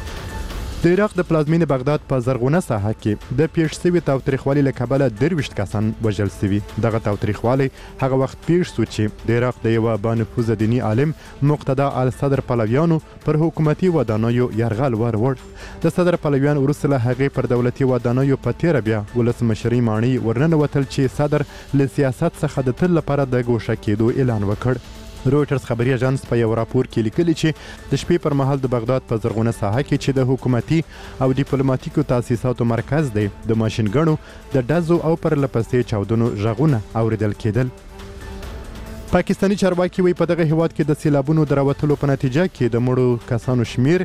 د عراق د پلازمینې بغداد په زرغونه ساحه کې د پیښ شوي تاوتریخوالي له کبله 23 کسان وژل شوي. دغه تاوتریخوالی هغه وخت پیښ شو چې د عراق د یوه بانفوذه دیني عالم مقتدا الصدر پلویانو پر حکومتي ودانیو یرغل ور د صدر پلویان وروسته له هغې پر دولتي ودانیو په تیره بیا ولسمشرۍ ماڼۍ ورننوتل چې صدر له سیاست څخه د تل لپاره د ګوښه کېدو اعلان وکړ. رویټرز خبري اژانس په یو راپور کې لیکلي چې د شپې پر مهال د بغداد په زرغونه ساحه کې چې د حکومتي او ډیپلوماټیکو تاسیساتو مرکز دی د ماشین ګڼو د ډزو او پرله پسې چاودنو غږونه اوریدل کېدل. پاکستاني چارواکي وایي په دغه هیواد کې د سیلابونو د راوتلو په نتیجه کې د مړو کسانو شمیر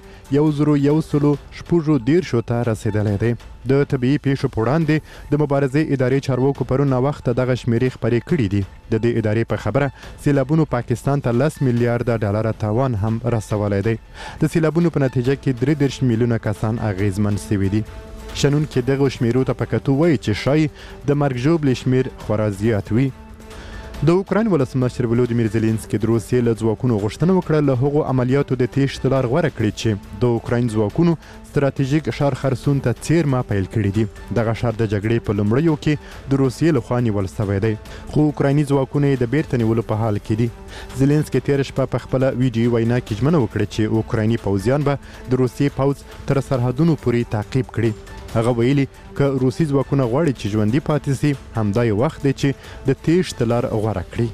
1,114 ته رسیدلی دی. د طبیعي پیښو په وړاندې د مبارزې ادارې چارواکو پرون ناوخته دغه شمیرې خپرې کړي دي. د دې ادارې په خبره سیلابونو پاکستان ته 10 میلیارډ ډالر تاوان هم رسولی دی. د سیلابونو په نتیجه کې 33 میلیونه کسان اغیزمن شوي دي. شنونکي دغه شمیرو ته په کتو وایي چې شایي د مرګ ژوبلې شمیر خورا زیات وي. د اوکراین ولسمشر ولودیمیر زيلنسکي د روسیې له ځواکونو غوښتنه وکړه له هغو عملیاتو د تېښتې لار غوره کړي چې د اوکراین ځواکونو ستراتیژیک ښار خرسون ته څیرمه پیل کړي دي. دغه ښار د جګړې په لومړیو کې د روسیې لخوا نیول شوی دی، خو اوکرایني ځواکونه یې د بیرته نیولو په حال کې دي. زيلنسکي تېره شپه په خپله ویډیو وینا کې ژمنه وکړه چې اوکرایني پوځیان به د روسیې پوځ تر سرحدونو پورې تعقیب کړي. هغه ویلي که روسي ځواکونه غواړي چې ژوندي پاتې سي، همدا یو وخت دی چې د تېښتې لار غوره کړي.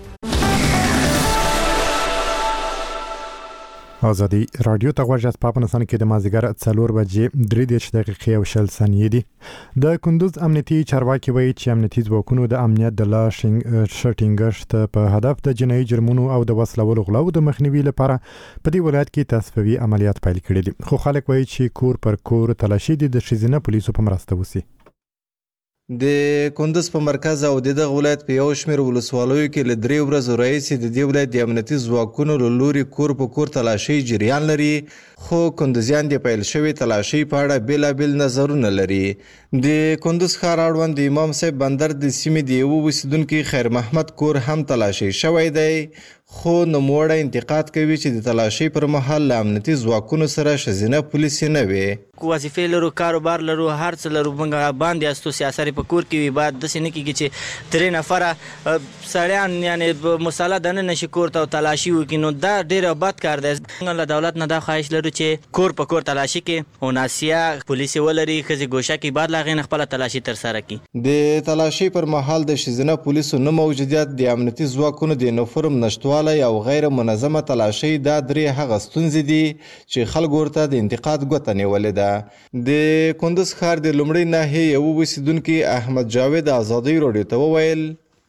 آزادي رادیو ته غوږ یاست. په افغانستان کې د مازدیګر 4:03 او 20 ثانیې دي. د کندوز امنیتي چارواکي وایي چې امنیتي ځواکونو د امنیت د لا ټینګښت په هدف د جنایي جرمونو او د وسلوالو غلاو د مخنیوي لپاره په دې ولایت کې تصفیوي عملیات پیل کړي دي. خو خلک وایي چې کور پر کور تلاشي د ښځینه پولیسو په مرسته وسی. د کندوز په مرکز او د دغه ولایت په یو شمېر ولسوالیو کې له 3 ورځو راهیسې د دې ولایت د امنیتي ځواکونو له لوري کور په کور تلاشۍ جریان لري، خو کندوزیان د پیل شوې تلاشۍ په اړه بېلابېل نظرونه لري. د کندوز ښار اړوند د امام صاحب بندر د سیمې د یوه اوسیدونکي خیر محمد کور هم تلاشۍ شوی دی، خو نوموړی انتقاد کوي چې د تلاشۍ پر مهال له امنیتي ځواکونو سره ښځینه پولیس نه وي. وظیفې لرو، کاروبار لرو، هر څه لرو، موږ باندې استو سیاسري په کور کې وي، باید داسې نه کېږي چې 3 نفره سړیان یعنې مساله دننه نشي کور ته تلاشي وکړي، نو دا ډېر بد کار دی. موږ له دولت نه دا خواهش لرو چې کور په کور تلاشي کې او ناسیه پولیس ولري، ښځې ګوښه کې بعد له هغې نه خپله تلاشي ترسره کړي. د تلاشۍ پر مهال د ښځینه پولیسو نه موجودیت، د امنیتي ځواکونو د یونیفورم نشتوالی او غیر منظمه تلاشۍ دا 3 هغه ستونزې دي چې خلکو ورته د انتقاد ګوته نیولې ده. د کندوز ښار د لومړۍ ناحیې یو اوسیدونکي احمد جاوید ازادۍ راډیو ته وویل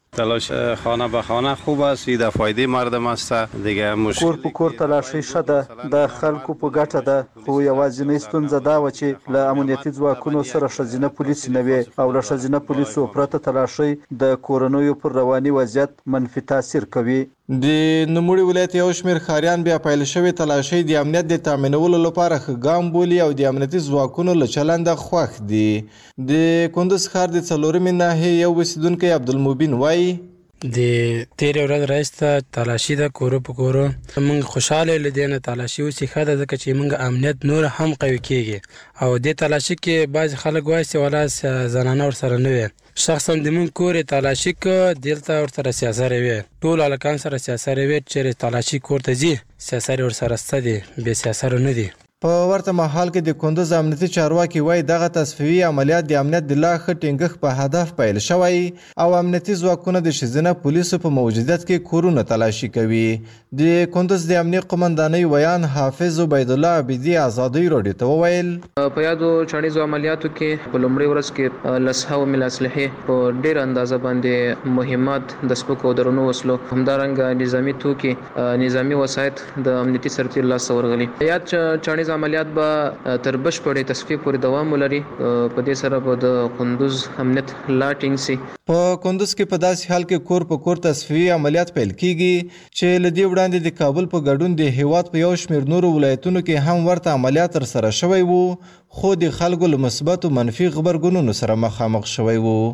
تلاش خانه به خانه خوب است، د فایده مردم است دیگه. کور په کور تلاشي شده د خلکو په ګټه ده، خو یوازینی ستونزه دا و چې له امنیتي ځواکونو سره ښځینه پولیس نه وي او له ښځینه پولیسو پرته تلاشي د کورنیو پر رواني وضعیت منفي تاثیر کوي. د نوموړي ولایت یو شمېر ښاریان بیا پیل شوې تلاشۍ د امنیت د تامینولو لپاره ښه ګام بولي او د امنیتي ځواکونو له چلنده خوښ دي. د کندوز ښار د څلورمې ناحیې یو اوسېدونکی عبدالمبین وایي د تیرې ورځ راهیسته تلاشي ده کورو په کورو. موږ خوشحاله له دې نه تلاشي اوسې ښه ده ځکه چې موږ امنیت نور هم قوي کېږي او دې تلاشي کې بعضې خلک وایي چې ولا زنانه ورسره نه وي. شخصا د موږ کور یې تلاشي که دلته ورسره سیاسرې وي، ټول هلکان سره سیاسرې وي، چېرې تلاشي کور ته ځي سیاسرې ورسره شته دي، بې سیاسره نه دي. په ورته مهال کې د کندوز امنیتي چارواکي وایي دغه تصفیوي عملیات د امنیت د لا ښه ټینګښت په هدف پیل شوی او امنیتي ځواکونه د ښځینه پولیسو په موجودیت کې کورونه تلاشي کوي. د کندوز د امنیت قمندانۍ ویان حافظ عبیدالله عبیدي ازادۍ راډیو ته وویل په یادو چاڼیزو عملیاتو کې په لومړۍ ورځ کې 100 ملي اسلحې په ډېر اندازه باندې مهمات د سپکو او درنو وسلو، همدارنګه نظامي توکي، نظامي وسایط د امنیتي سرتېرو لاسته ورغلي. یاد چاڼیز عملیات به تر بشپړې تصفیې پورې دوام ولري. په دې سره به د کندوز امنیت لا ټینګ سي. په کندوز کې په داسې حال کې کور په کور تصفیوي عملیات پیل کیږي چې له دې وړاندې د کابل په ګډون د هیواد په یو شمېر نورو ولایتونو کې هم ورته عملیات ترسره شوی وو، خو د خلکو له مثبتو منفي غبرګونونو سره مخامخ شوی وو.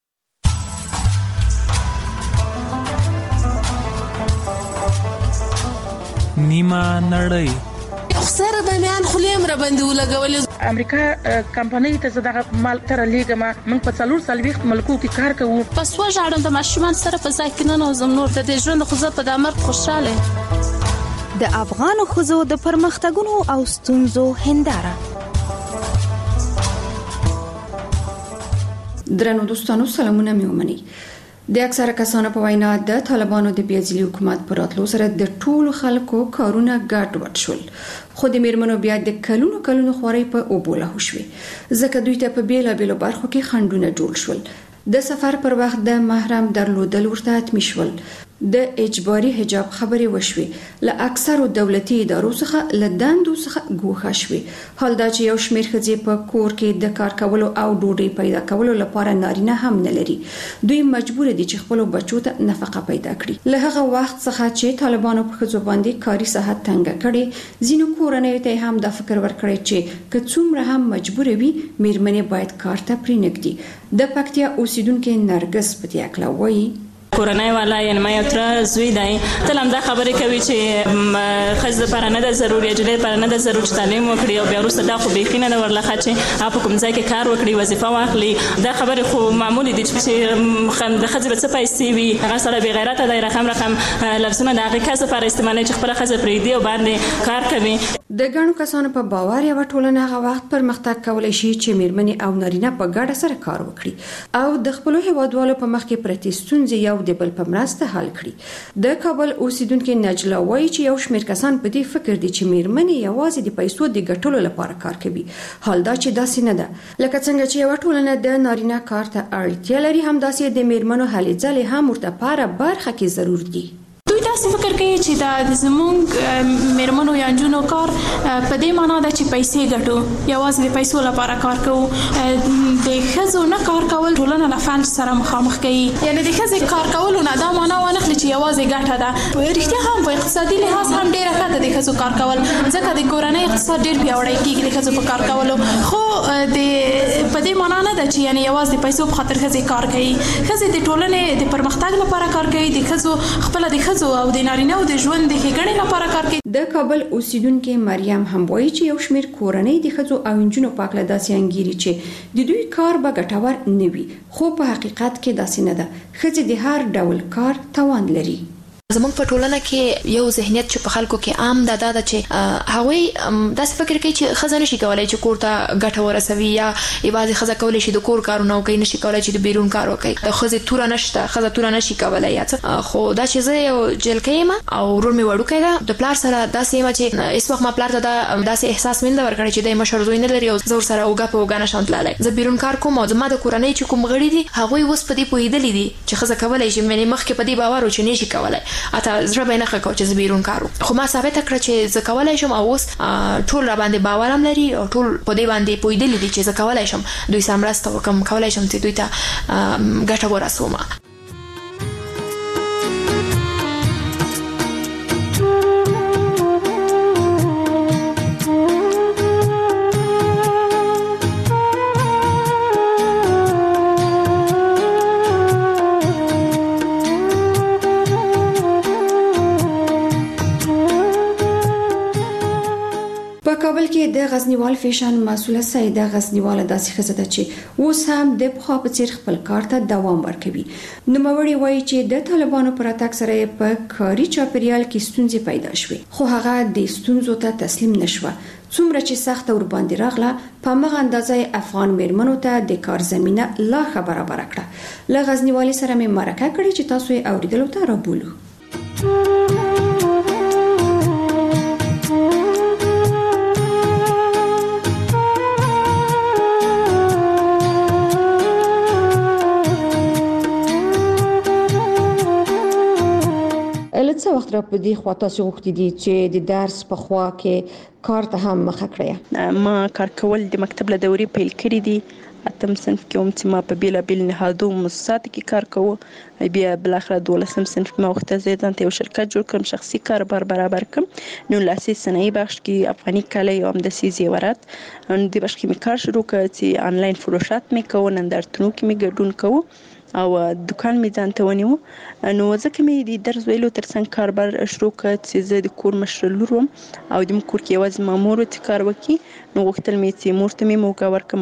نیمه نړۍ سره به میان خلیم را باندې ولګولې. امریکا کمپنۍ ته زه دغه مال تر لیږم. موږ په 440 ملکو کې کار کوو. پس وژاړم د ماشومان سره په ځای کې نه نوزم نور د دې ژوند خو زه په د مرګ خوشحاله. د افغانو ښځو د پرمختګونو او ستونزو هنداره. درنو دوستانو سلامونه مې ومنئ. د اکثره کسانو په وینا د طالبانو د بیازلي حکومت پر راتلو سره د ټولو خلکو کارونه ګډوډ شول، خو د میرمنو بیا د کلونو خوارۍ په اوبو لاهو شوې، ځکه دوی ته په بیلابیلو برخو کې خنډونه جوړ شول. د سفر پر وخت د محرم درلودل ورته حتمي شول، د اجباري حجاب خبرې وشوې، له اکثرو دولتي ادارو څخه له دندو څخه ګوښه شوې. حال دا چې یو شمېر ښځې په کور کې د کار کولو او ډوډۍ پیدا کولو لپاره نارینه هم نه لري، دوی مجبور دي چې خپلو بچو ته نفقه پیدا کړي. له هغه وخت څخه چې طالبانو په ښځو باندې کاري ساحه تنګه کړې، ځینو کورنیو ته هم دا فکر ورکړی چې که څومره هم مجبور وي میرمنې باید کار ته پرېنږدي. د پکتیا اوسیدونکې نرګس په دې اړه وایي کورنۍ والا یعنی ما یو تر زوی دی تل هم دا خبرې کوي چې ښځې لپاره نه ده ضروري، نجلۍ لپاره نه ده ضروري چې تعلیم وکړي او بیا وروسته دا خو بیخي نه ده ورلخه چې په کوم ځای کې کار وکړي، وظیفه واخلي. دا خبرې خو معمولي دي چې د ښځې به څه پیسې وي. هغه سړی بې غیرته دی، رقم لفظونه د هغې کس لپاره استعمالوي چې خپله ښځه پرېږدي او باندې کار کوي. د ګڼو کسانو په باور یوه ټولنه هغه وخت پرمختګ کولی شي چې میرمنې او نارینه په ګډه سره کار وکړي او د خپلو هیوادوالو په مخ کې پرتې ستونزې یو د بل په مرسته حل کړي. د کابل اوسیدونکې نجله وایي چې یو شمېر کسان په دې فکر دي چې میرمنې یوازې د پیسو د ګټلو لپاره کار کوي، حال دا چې داسې نه ده. لکه څنګه چې یوه ټولنه د نارینه کار ته اړتیا لري، همداسې د میرمنو هلې ځلې هم ورته په هره برخه کې ضرور دي. دوی داسې فکر کوي چې دا زموږ میرمنو یا نجونو کار په دې معنا ده چې پیسې ګټو، یوازې د پیسو لپاره کار کوو. د ښځو نه کار کول ټولنه له فلج سره مخامخ کوي، یعنی د ښځې کار کولو نه دا معنا وانخلي چې یوازې ګټه ده. رښتیا هم په اقتصادي لحاظ هم ډېره ښه ده د ښځو کار کول، ځکه د کورنۍ اقتصاد ډېر پیاوړی کېږي د ښځو په کار کولو. خو په دې معنا نه ده چې یعنی یوازې د پیسو په خاطر ښځې کار کوي. ښځې د ټولنې د پرمختګ لپاره کار کوي، د ښځو خپله د ښځو او د نارینه او د ژوند د ښېګڼې لپاره کار کوي. د کابل اوسیدونکې مریم هم وایي چې یو شمېر کورنۍ د ښځو او نجونو په هکله داسې انګیري چې د دوی کار به ګټور نه وي، خو په حقیقت کې داسې نه ده. ښځې د هر ډول کار توان لري. زموږ په ټولنه کې یو ذهنیت چې په خلکو کې عام ده دا چې هغوی داسې فکر کوي چې ښځه نشي کولی چې کور ته ګټه ورسوي یا یوازې ښځه کولی شي د کور کارونه وکړي نشي کولی چې د بیرون کار وکړي د ښځې توره نشته ښځه توره نشي کولی یا څه خو دا چې زه یو جلکۍ یم او ورور مې وړوکی ده د پلار سره داسې یم چې هېڅ وخت ما پلار ته داسې احساس مې نه ده ورکړی چې دی مشر زوی نه لري او زه ورسره اوږه په اوږه نشم تللی زه بیرون کار کوم او زما د کورنۍ چې کوم غړي دي هغوی اوس په دې پوهېدلي دي چې ښځه کولی شي یعنې مخکې په دې باور و چې نشي کولی حتی زړه به یې نه ښه کو چې زه بیرون کار وکړم خو ما ثابته کړه چې زه کولی شم او اوس ټول را باندې باور هم لري او ټول په دې باندې پوهېدلي دي چې زه کولی شم دوی سره مرسته وکړم کولی شم چې دوی ته ګټه ورسوم. کابل کې د غزنیوال فیشن مسؤله سیده غزنیواله داسې ښځه ده چې اوس هم د پخوا په څیر خپل کار ته دوام ورکوي. نوموړې وایي چې د طالبانو پر اتاک سره په کاري چاپیریال کې ستونزې پیدا شوې خو هغه د ستونزو ته تسلیم نشوه څومره چې سخت ور باندې راغله په مغه اندازې افغان میرمنو ته د کار زمينه لا خبره برکړه. له غزنیوالي سره مې مرکه کړې چې تاسو یې اوریدلو ته رابولو. څه وخت را په دې خوا تاسو غوښتي دي چې د درس په خوا کې کار ته هم مخه کړئ؟ ما کار کول د مکتب له دورې پیل کړی دي 8م صنف کې هم چې ما په بیلابیل نهادو مؤسساتو کې کار کوه بیا بلاخره 12م صنف کې ما وخته زه ځان ته یو شرکت جوړ کړم شخصي کاروبار برابر کړم نو لاسي صنایع بخش کې افغاني کالي او هم د زیورات د بخش کې می کار شروع کړ چې آنلاین فروشات می کوو نندارتونو کې می ګډون کوو او دکان می ځان ته ونیو نو ځکه می د درس ویلو ترڅنګ کاروبار شروع کړ چې زه د کور مشر لور وم او د کور کې یوازې مامور چې کار وکړي نو غوښتل مې چې مور ته مې موقع ورکړم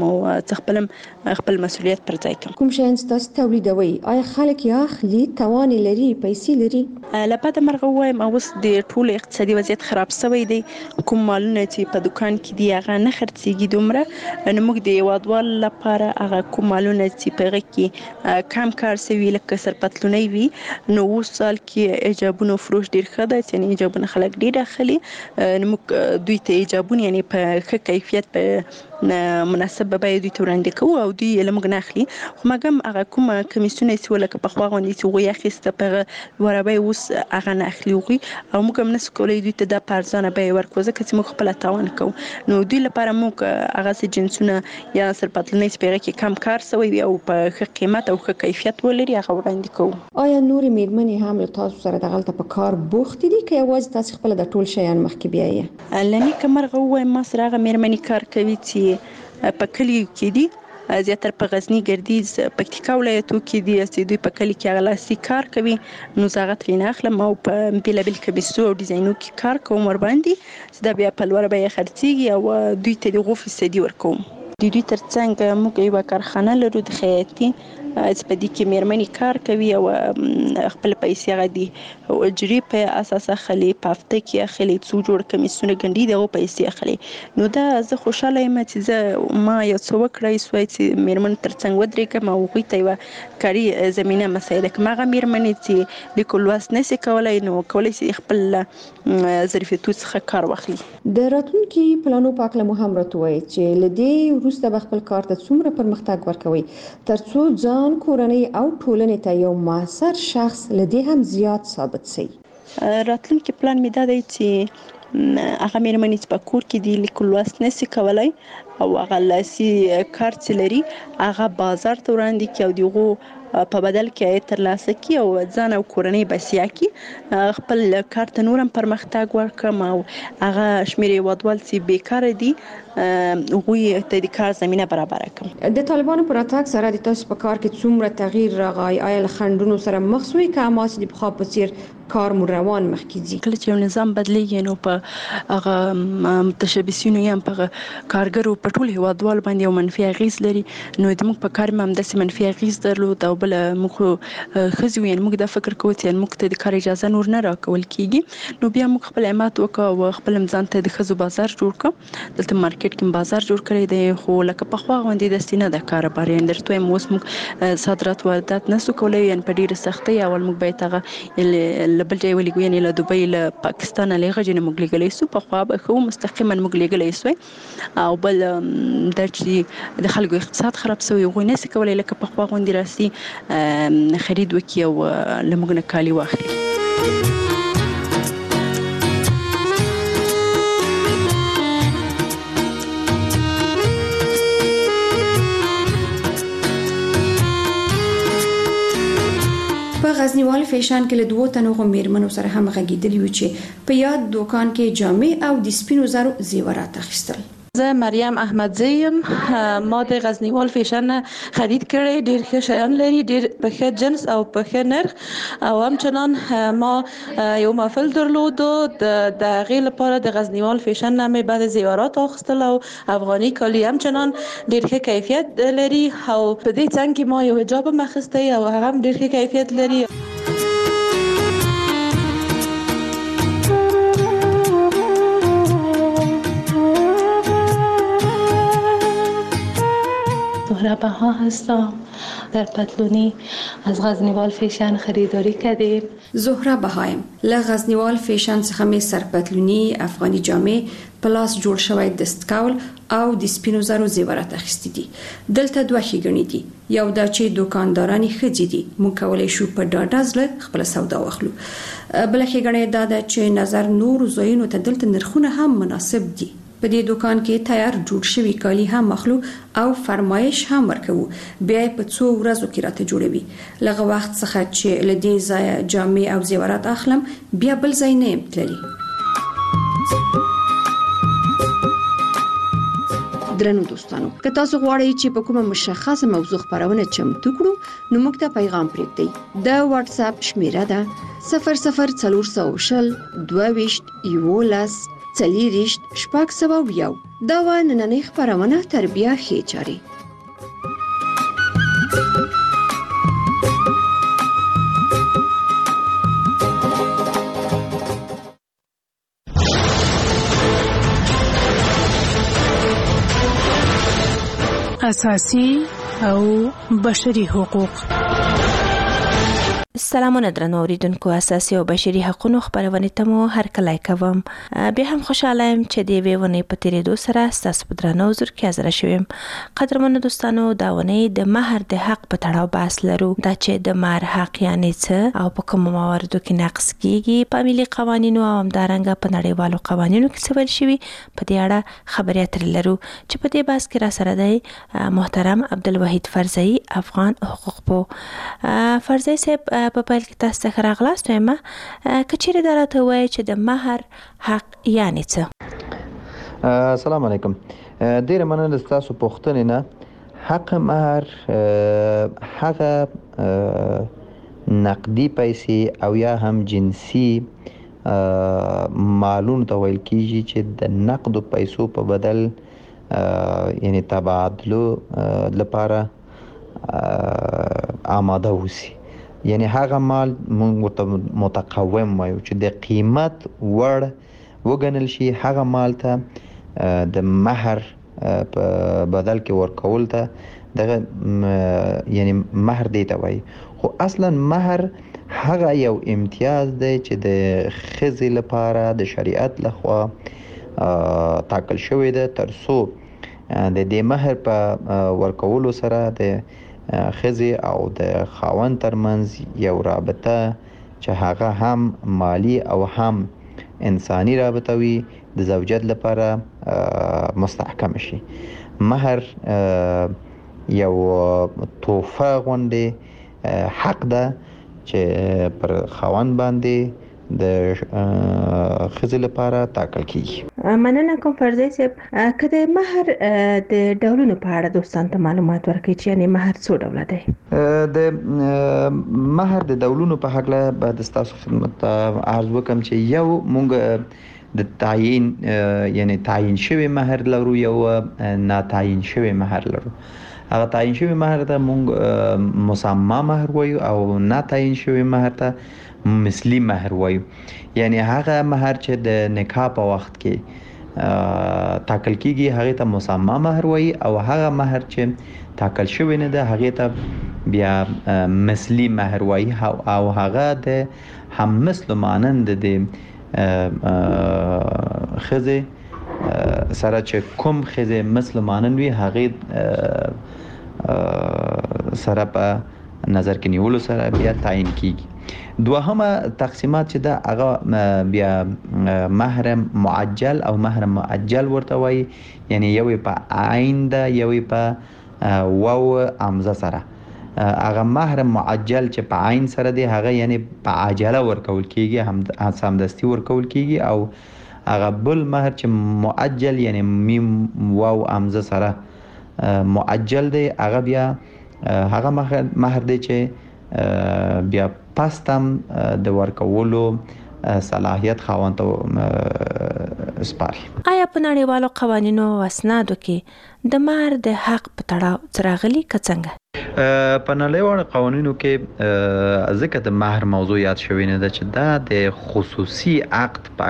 او خپل مسؤلیت پر ځای کړم. کوم شیان تاسو تولیدوي آیا خلک یې اخلي توان لري پیسې لري؟ لپاره مرغه وایم اوس د ټول اقتصادي وضعیت خراب شوی دی کوم مالونه چې په دکان کې دی هغه نه خرڅېږي دومره نو موږ د هیوادوال لپاره هغه کوم مالونه چې په هغه کې کم کار شوي لکه سرپتلونی وي نو اوس سال کې ایجابونو فروش ډیر ښه دی چې ایجابونه خلک ډیر اخلي نو موږ دوی ته ایجابونه یعنی په ښه کیفیت په مناسب بیه دوی ته وړاندې کوو او دوی له موږ نه اخلي خو مګم هغه کوم کمیسیونه چې ولکه په خوا غونډې چې هغوی اخیسته په لوړه بیه اوس هغه نه اخلي هغوی او موږ هم نشو کولی دوی ته دا په ارزانه بیه ورکړو ځکه چې موږ خپله تاوان کوو نو دوی لپاره موږ هغسې جنسونه یا سرپتلنۍ چې په هغه کې کم کار شوی وي او په ښه قیمت او ښه کیفیت ولري هغه وړاندې کوو. آیا نورې میرمنې هم له تاسو سره دغلته په کار بوختې دي که یوازې تاسو خپله د ټول شیان مخکې بیایې؟ له نیکه مرغه ووایم ما سره هغه میرمنې کار کوي چې په کلیو کې دي زیاتره په غزنی ګردیز پکتیکا ولایتو کې دي چې دوی په کلی کې هغه لاسي کار کوي نو زه هغه ترې نه اخلم او په بیلابیل کمیسو او ډیزاینو کې کار کوم ورباندې چې دا بیا په لوړه بیه خرڅېږي او دوی ته د هغو فیصدي ورکوم. د دوی ترڅنګ موږ یوه کارخانه لرو د خیاطي چې په دې کې میرمنې کار کوي او خپل پیسې هغه د اجرې په اساس اخلي په هفته کې اخلي څو جوړ کمیسونه ګنډي دغه پیسې اخلي نو دا زه خوشاله یم چې زه ما یو څه وکړی سوی چې میرمنو ترڅنګ ودرېږم او هغوی ته یوه کاري زمینه مسایله کړم هغه میرمنې چې لیکل لوست نشي کولی نو کولی شي خپل ظرفیتو څخه کار واخلي. د راتلونکي پلانو په هکله مو هم راته ووایئ چې له دې وروسته به خپل کار ته څومره پرمختګ ورکوئ ترڅو ځان کورنۍ او ټولنې ته یو موثر شخص لدې هم زیات ثابت شي؟ راتلونکي پلان مې دا دی چې هغه میرمنې چې په کور کې دي لیکل لوست نشي کولی او هغه لاسي کار چې لري هغه بازار ته وړاندې کړي او د هغو په بدل کې عاید ترلاسه کړي او ځان او کورنۍ بسیا کړي خپل کار ته نور هم پرمختګ ورکړم او هغه شمېر هیوادوال چې بیکاره دي هغوی ته د کار زمینه برابره کړم. د طالبانو پر اتاک سره د تاسو په کار کې څومره تغییر راغی؟ آیا له خنډونو سره مخ شوئ که هماسې د پخوا په څیر کار مو روان مخکې ځي؟ کله چې یو نظام بدلیږي نو په هغه متشبثینو یا په کارګرو په ټول هیوادوالو باندې یو منفي اغیز لري. نو زموږ په کار هم داسې منفي اغیز درلود او بل موږ ښځې وو، یعنې موږ دا فکر کوو چې موږ ته د کار اجازه نور نه راکول کېږي. نو بیا موږ خپل همت وکړ او خپل هم ځان ته د ښځو بازار جوړ کړ. دلته مارکیټ کې بازار جوړ کړی دی، خو لکه پخوا غوندې داسې نه ده کاروبار. یعنې درته وایم اوس موږ صادرات واردات نسو کولی، یعنې په ډېرې سختۍ. اول موږ باید هغه له بل ځای ولېږو، یعنې له دوبۍ له پاکستان له هغه ځای نه موږ لېږلی سو. پخوا به ښه مستقیما موږ لېږلی سوی. او بل دا چې د خلکو اقتصاد خراب سوی، هغوی نسي کولی لکه پخوا غوندې راسي خرید وکړي او له موږ نه کالي واخلي. په غزنیوال فیشن کې له 2 تنو میرمنو سره هم غږیدلی و چې په یاد دوکان کې جامې او د سپینو زرو زیورات اخیستل. زه مریم احمدزی یم. ما د غزنیوال فیشن خرید کړی، ډیر ښه شیان لري، ډیر په ښه جنس او په ښه نرخ. او همچنان ما یو محفل درلودو د هغې لپاره د غزنیوال فیشن نه مې بعد زیورات اخیستل او افغاني کالي همچنان ډیر ښه کیفیت لري. او په دې څنګ کې ما یو حجاب هم اخیستی او هغه هم ډیر ښه کیفیت لري. زهره بها هستم، در پتلونی از غزنیوال فیشن خریداری کردیم. زهره بهایم له غزنیوال فیشن څخه مې سرپتلونی، افغاني جامې، پلاس جوړ شوی دستکول او د سپینو زرو زیورات اخیستي دي. دلته دوه ښېګڼې دي. یو دا چې دوکاندارانې ښځې دي، موږ کولی شو په ډاډه زړه خپله سودا واخلو. بله ښېګڼه دا ده چې نظر نورو ځایونو ته دلته نرخونه هم مناسب دي. په دې دوکان کې تیار جوړ شوي کالي هم اخلو او فرمایش هم ورکوو. بیا یې په 2 ورځو کې راته جوړوي. لږ وخت څخه چې له دې ځایه جامې او زیورات اخلم، بیا بل ځای نه یم تللی. درنو دوستانو، که تاسو غواړئ چې په کومه مشخصه موضوع خبرونه چمتو کړو، نو موږ ته پیغام پرېږدئ. د واتس اپ شمیره ده 00420 22 11 40 601. دا و نننۍ خبرونه تر بیا ښې چارې. اساسي او بشري حقوق. سلامونه درنو اوریدونکو، اساسي او بشري حقوقو خبرونه ته مو هرکلی کوم. بیا هم خوشاله یم چې د ویونې په تیریدو سره ستاسو په درنو حضور کې حاضر شوم. قدرمنو دوستانو، دا ونې د مہر د حق په تړاو بحث لرو. دا چې د مہر حق یعنی څه او په کوم مواردو کې نقض کیږي، په ملي قوانینو او همدارنګه په نړیوالو قوانینو کې څه ویل شوي، په دې اړه خبرې اترې لرو. چې په دې بحث کې را سره دی محترم عبدالوحید فرزی، افغان حقوق پوه. فرزی صاحب، په پیل کې تاسو ته راغلاست وایم که چیرې دا راته وایي چې د مہر حق یعنی څه؟ السلام علیکم. ډېره مننه ستاسو پوښتنې نه. حق مہر هغه نقدي پیسې او یا هم جنسي مالونو ته ویل کېږي چې د نقدو پیسو په بدل یعنی تبادلو لپاره آماده وسی. یعنی هغه مال موږ ورته متقوم وایو چې د قیمت وړ وګڼل شي. هغه مال ته د مہر په بدل کې ورکول ته دغه یعنی مہر دی ته وایي. خو اصلا مہر هغه یو امتیاز دی چې د ښځې لپاره د شریعت لخوا ټاکل شوی دی، ترڅو د دې مہر په ورکولو سره د ښځې او د خاوند ترمنځ یو رابطه چې هغه هم مالی او هم انساني رابطه وي، د زوجیت لپاره مستحکم شي. مہر یو تحفه غوندې حق ده چې پر خاوند باندې د ښځې لپاره ټاکل کیږي. مننه کوم فرزی صاحب. که د مہر د ډولونو په اړه دوستانو ته معلومات ورکړئ چې یعنې مہر څو ډوله دی؟ د مہر د ډولونو په هکله به د ستاسو خدمت ته عرض وکړم چې یو مونږ د تعیین یعنی تعیین شوی مهر لرو یو ناتعیین شوی مهر لرو. هغه تعیین شوی مهر ته مونږ مسمى مهر وایو او ناتعیین شوی مهر ته مثلی مهر وایو. یعنی هغه مهر چې د نکاح په وخت کې ټاکل کیږي هغه ته مسمى مهر وایي او هغه مهر چې ټاکل شوی نه ده هغه ته بیا مثلی مهر وایي او هغه د هم مثل مانند د خزه سره چې کوم خزه مثل مانند وي هغه سره په نظر کې نیولو سره بیا تعیین کیږي. دوهمه تقسیمات چې دا هغه بیا مهر معجل او مهر مؤجل ورته وایي. یعنی یوې په عین ده یوې په واو امزه سره. هغه مهر معجل چې په عین سره دی هغه یعنی په عجله ورکول کیږي هم سمدستي ورکول کیږي او هغه بل مهر چې مؤجل یعنی میم واو امزه سره مؤجل دی هغه بیا هغه مهر دی چې بیا پاستم د ورکولو صلاحیت خاوند ته سپاري. آیا په نړیوالو قوانینو او اسنادو کې د مهر د حق په تړاو راغلي که څنګه؟ په نړیوالو قوانینو کې ځکه د مهر موضوع یاد شوی نه ده چې دا د خصوصي عقد په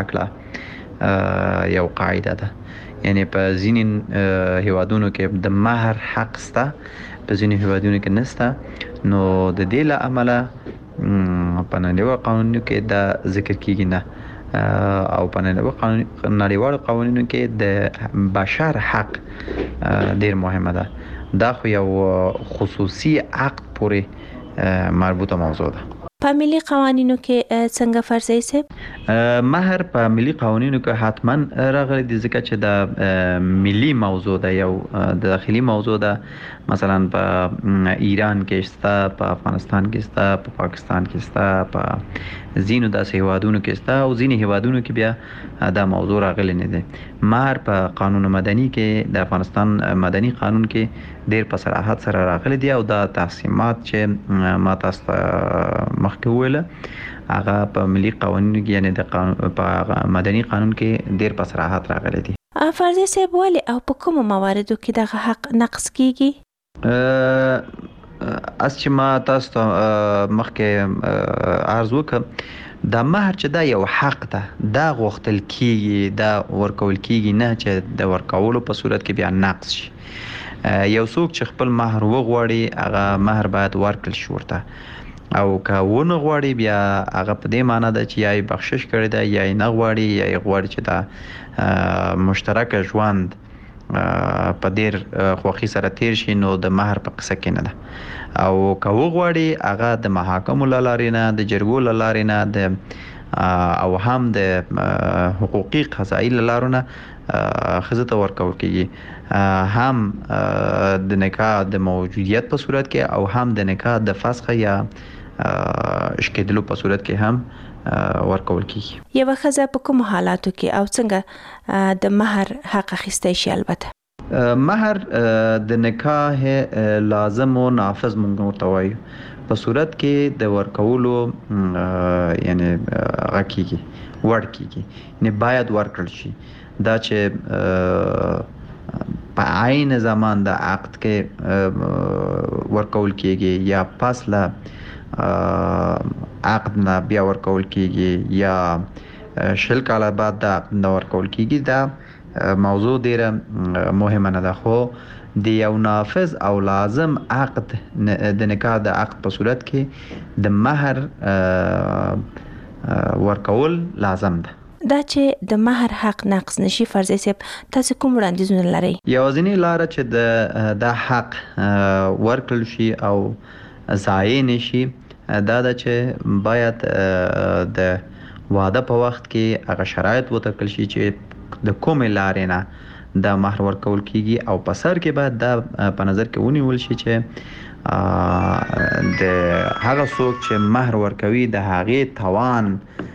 اړه یو قاعده ده. یعنی په ځینې هیوادونو کې د مهر حق شته په ځینې هیوادونو کې نشته. نو د دې له امله په نړیوالو قوانینو کې دا ذکر کیږي نه او په نړیوالو قوانینو کې د بشر حق ډیر مهمه ده. دا خو یو خصوصي عقد پورې مربوطه موضوع ده. په ملي قوانینو کې څنګه فرضي سه مهر په ملي قوانینو کې حتما راغلي دي ځکه چې دا ملي موضوع ده یو داخلي موضوع ده. مثلا په ایران کې شته په افغانستان کې شته په پاکستان کې شته په ځینو داسې هیوادونو کې شته او ځینې هیوادونو کې بیا دا موضوع راغلی نه دی. مهر په قانون مدني کې د افغانستان مدني قانون کې ډیر په صراحت سره راغلی دی او دا تقسیمات چې ما تاسو مخکې ویله هغه په ملي قوانینو کې یعنی د قانون په مدني قانون کې ډیر په صراحت راغلی دی. فرضي صاحب ولې او په کومو مواردو کې دغه حق نقض کیږي؟ اس چې ما تاسو ته مخکې عرض وکړ دا مهر چې دا یو حق ده دا غوښتل کیږي دا ورکول کیږي نه چې د ورکولو په صورت کې بیا نقض شي. یو څوک چې خپل مهر وغواړي هغه مهر باید ورکړل شي ورته او که ونه غواړي بیا هغه په دې معنی ده چې یا یې بخشش کړی ده یا یې نه غواړي یا یې غواړي چې دا مشترک ژوند په ډیر خوښي سره تیر شي نو د مهر په قصه کې نه ده او که وغواړي هغه د محاکمو له لارې نه د جرګو له لارې نه د او هم د حقوقي قضایي له لارو نه ښځې ته ورکول کیږي هم د نکاح د موجودیت په صورت کې او هم د نکاح د فسخ یا شکېدلو په صورت کې هم ورکول کیږي. یوه ښځه په کومو حالاتو کې او څنګه د مهر حق اخیستی شي؟ البته مهر د نکاح لازم او نافذ مونږ ورته وایو. په صورت کې د ورکولو یعنی هغه کیږي ور کیږي نه باید ورکړل شي. دا چې په عین زمان د عقد کې ورکول کیږي یا پس له عقد نه بیا ورکول کیږي یا شل کاله بعد د عقد نه ورکول کیږي دا موضوع ډیره مهمه نه ده. خو د یو نافذ او لازم عقد د نکاح د عقد په صورت کې د مهر ورکول لازم ده. دا چې د مهر حق نقض نشي فرضي صاحب تاسو کوم وړاندیزونه لرئ؟ یوازینی لاره چې د حق ورکړل شي او ضایع نشي دا ده چې باید د واده په وخت کې هغه شرایط وټاکل شي چې د کومې لارې نه د مهر ورکول کیږي او په سر کې باید دا په نظر کې ونیول شي چې د هغه څوک چې مهر ورکوي د هغې توان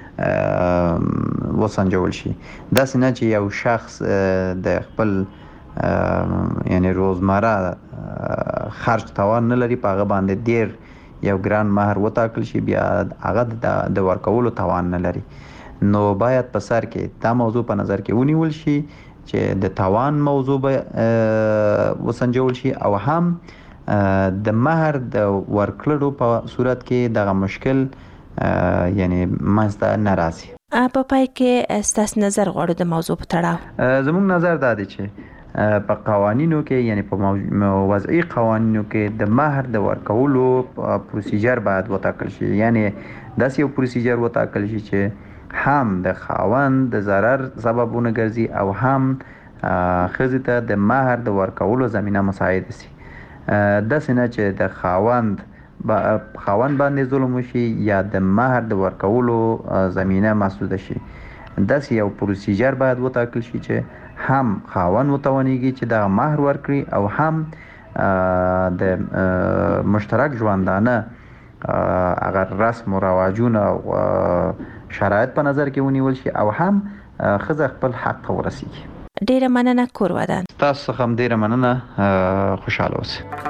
وسنجول شي. داسې نه چې یو شخص د خپل یعنی روزمره خرج توان نه لري په هغه باندې ډیر یو ګران مهر وټاکل شي بیا هغه د ورکولو توان نه لري. نو باید په سر کې دا موضوع په نظر کې ونیول شي چې د تاوان موضوع به وسنجول شي او هم د مهر د ورکړلو په صورت کې دغه مشکل یعنی منځته نه راځي. په پای کې ستاسو نظر غواړو د موضوع په تړاو. زموږ نظر دا دی چې په قوانینو کې یعنی په وضعي قوانینو کې د مهر د ورکولو پروسیجر باید وټاکل شي، یعنی داسې یو پروسیجر وټاکل شي چې هم د خاوند د ضرر سببونه ګرځي او هم ښځې ته د مهر د ورکولو زمینه مساعد شي. داسې نه چې د خاوند باندې ظلم وشي یا د مهر د ورکولو زمینه مسدوده شي. داسې یو پروسیجر باید وټاکل شي چې هم خاوند وتوانیږي چې د مهر ورکړي او هم د مشترک ژوندانه اگر رسم و رواجونه او شرایط په نظر کې ونیول شي او هم ښځه خپل حق ته ورسیږي. ډیره مننه کور ودان. تاسو څخه هم ډیره مننه، خوشاله اوسئ.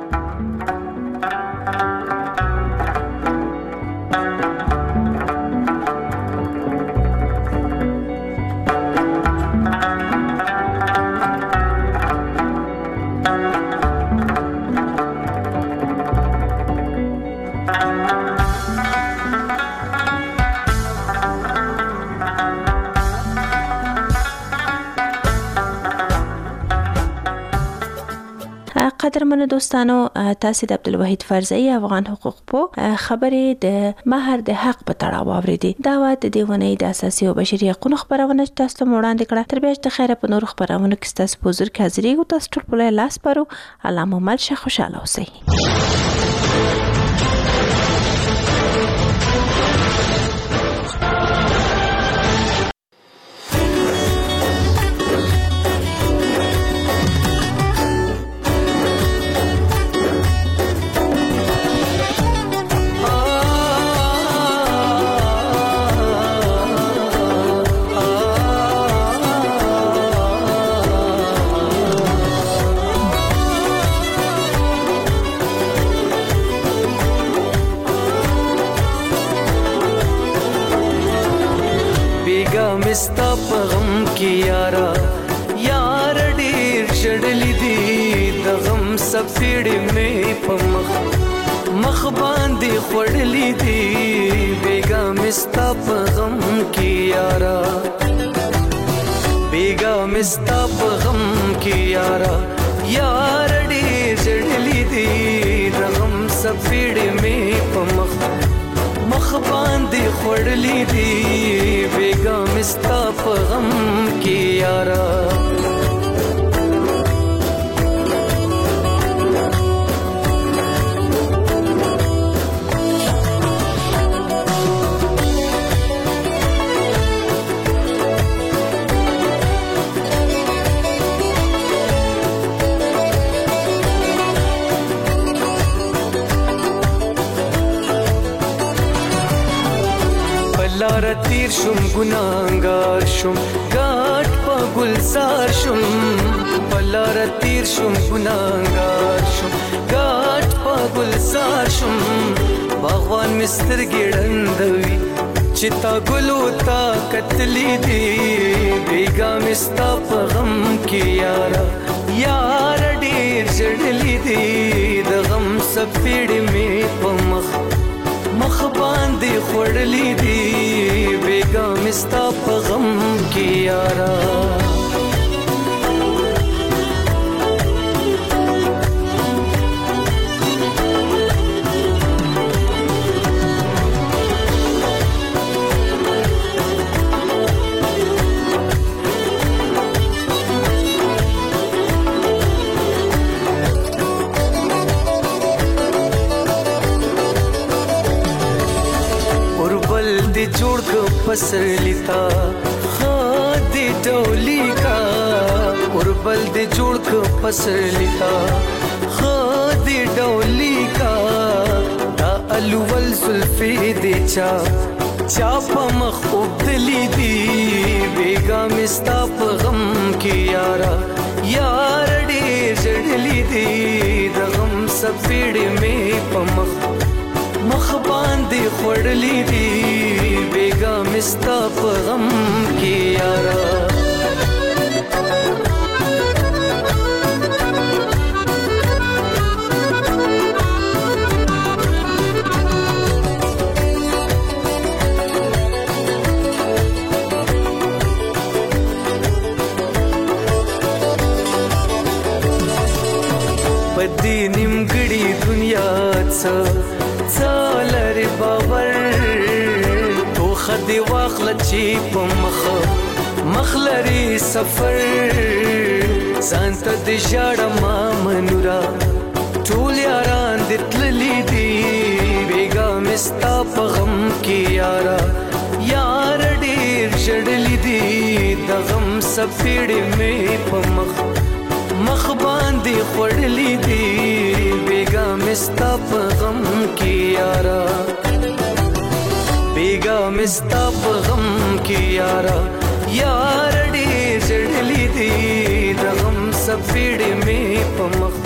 قدرمنو دوستانو، تاسو د عبدالوحید فرزئی افغان حقوق په خبرې د مهر د حق په تړاو اوریدي. دا و د دې ونې د اساسي او بشري حقوقو خبرونه تاسو ته وړاندې کړه. تر بیا د خیره په نور خبرونو کې تاسو په حضور کې حاضرې او تاسو ټول په لاس پرو علامه مل شه خوشاله اوسئ. مستا پغم کی یارا یار ډیر شړلی دی د غم سپېړې مې په مخ باندې خړلی دی بیگا مستا پغم کی یارا بیگا مستا پغم کی یارا یار ډیر شړلی دی د غم سپېړې مې په مخ باندې خړلی دی بیگا مستا په غم کې یارا لار تیر شم گناهگار شم گاٹ پا گلزار شم لار تیر شم گناهگار شم گاٹ پا گلزار شم باغوان مستر ګړندوي چتا ګلو تا قتلی دی بیگا مستا په غم کې یارا یار ډیر جړلی دی د غم سپېړې مې په مخ باندې خړلی دی بیگا مستا په غم کې یارا جوړ کو پسر لیتا خادي ډولی کا اوربل دې جوړ کو پسر لیتا خادي ډولی کا دا الول زلفي دې چا په مخ وبدلی دی بیگا مستا په غم کې یارا یار ډېر جړلی دی د غم سپېړې مې په مخ باندې خړلې دي بیګا مستا په غم کې یارا پدې نیمګړې دنیا څه لري باور تو خدي واخله چې په مخ لري سفر ځان ته د ژړه ما منورا ټول یاران د تللي دي بیګا مستا په غم کې یارا یار ډېر ژړلي دي د غم سپېړې مې په مخ باندې خړلې دي بیګا مستا په غم کې یارا بیګا مستا په غم کې یارا یار ډېر ژړلې دي د غم سپېړې مې په مخ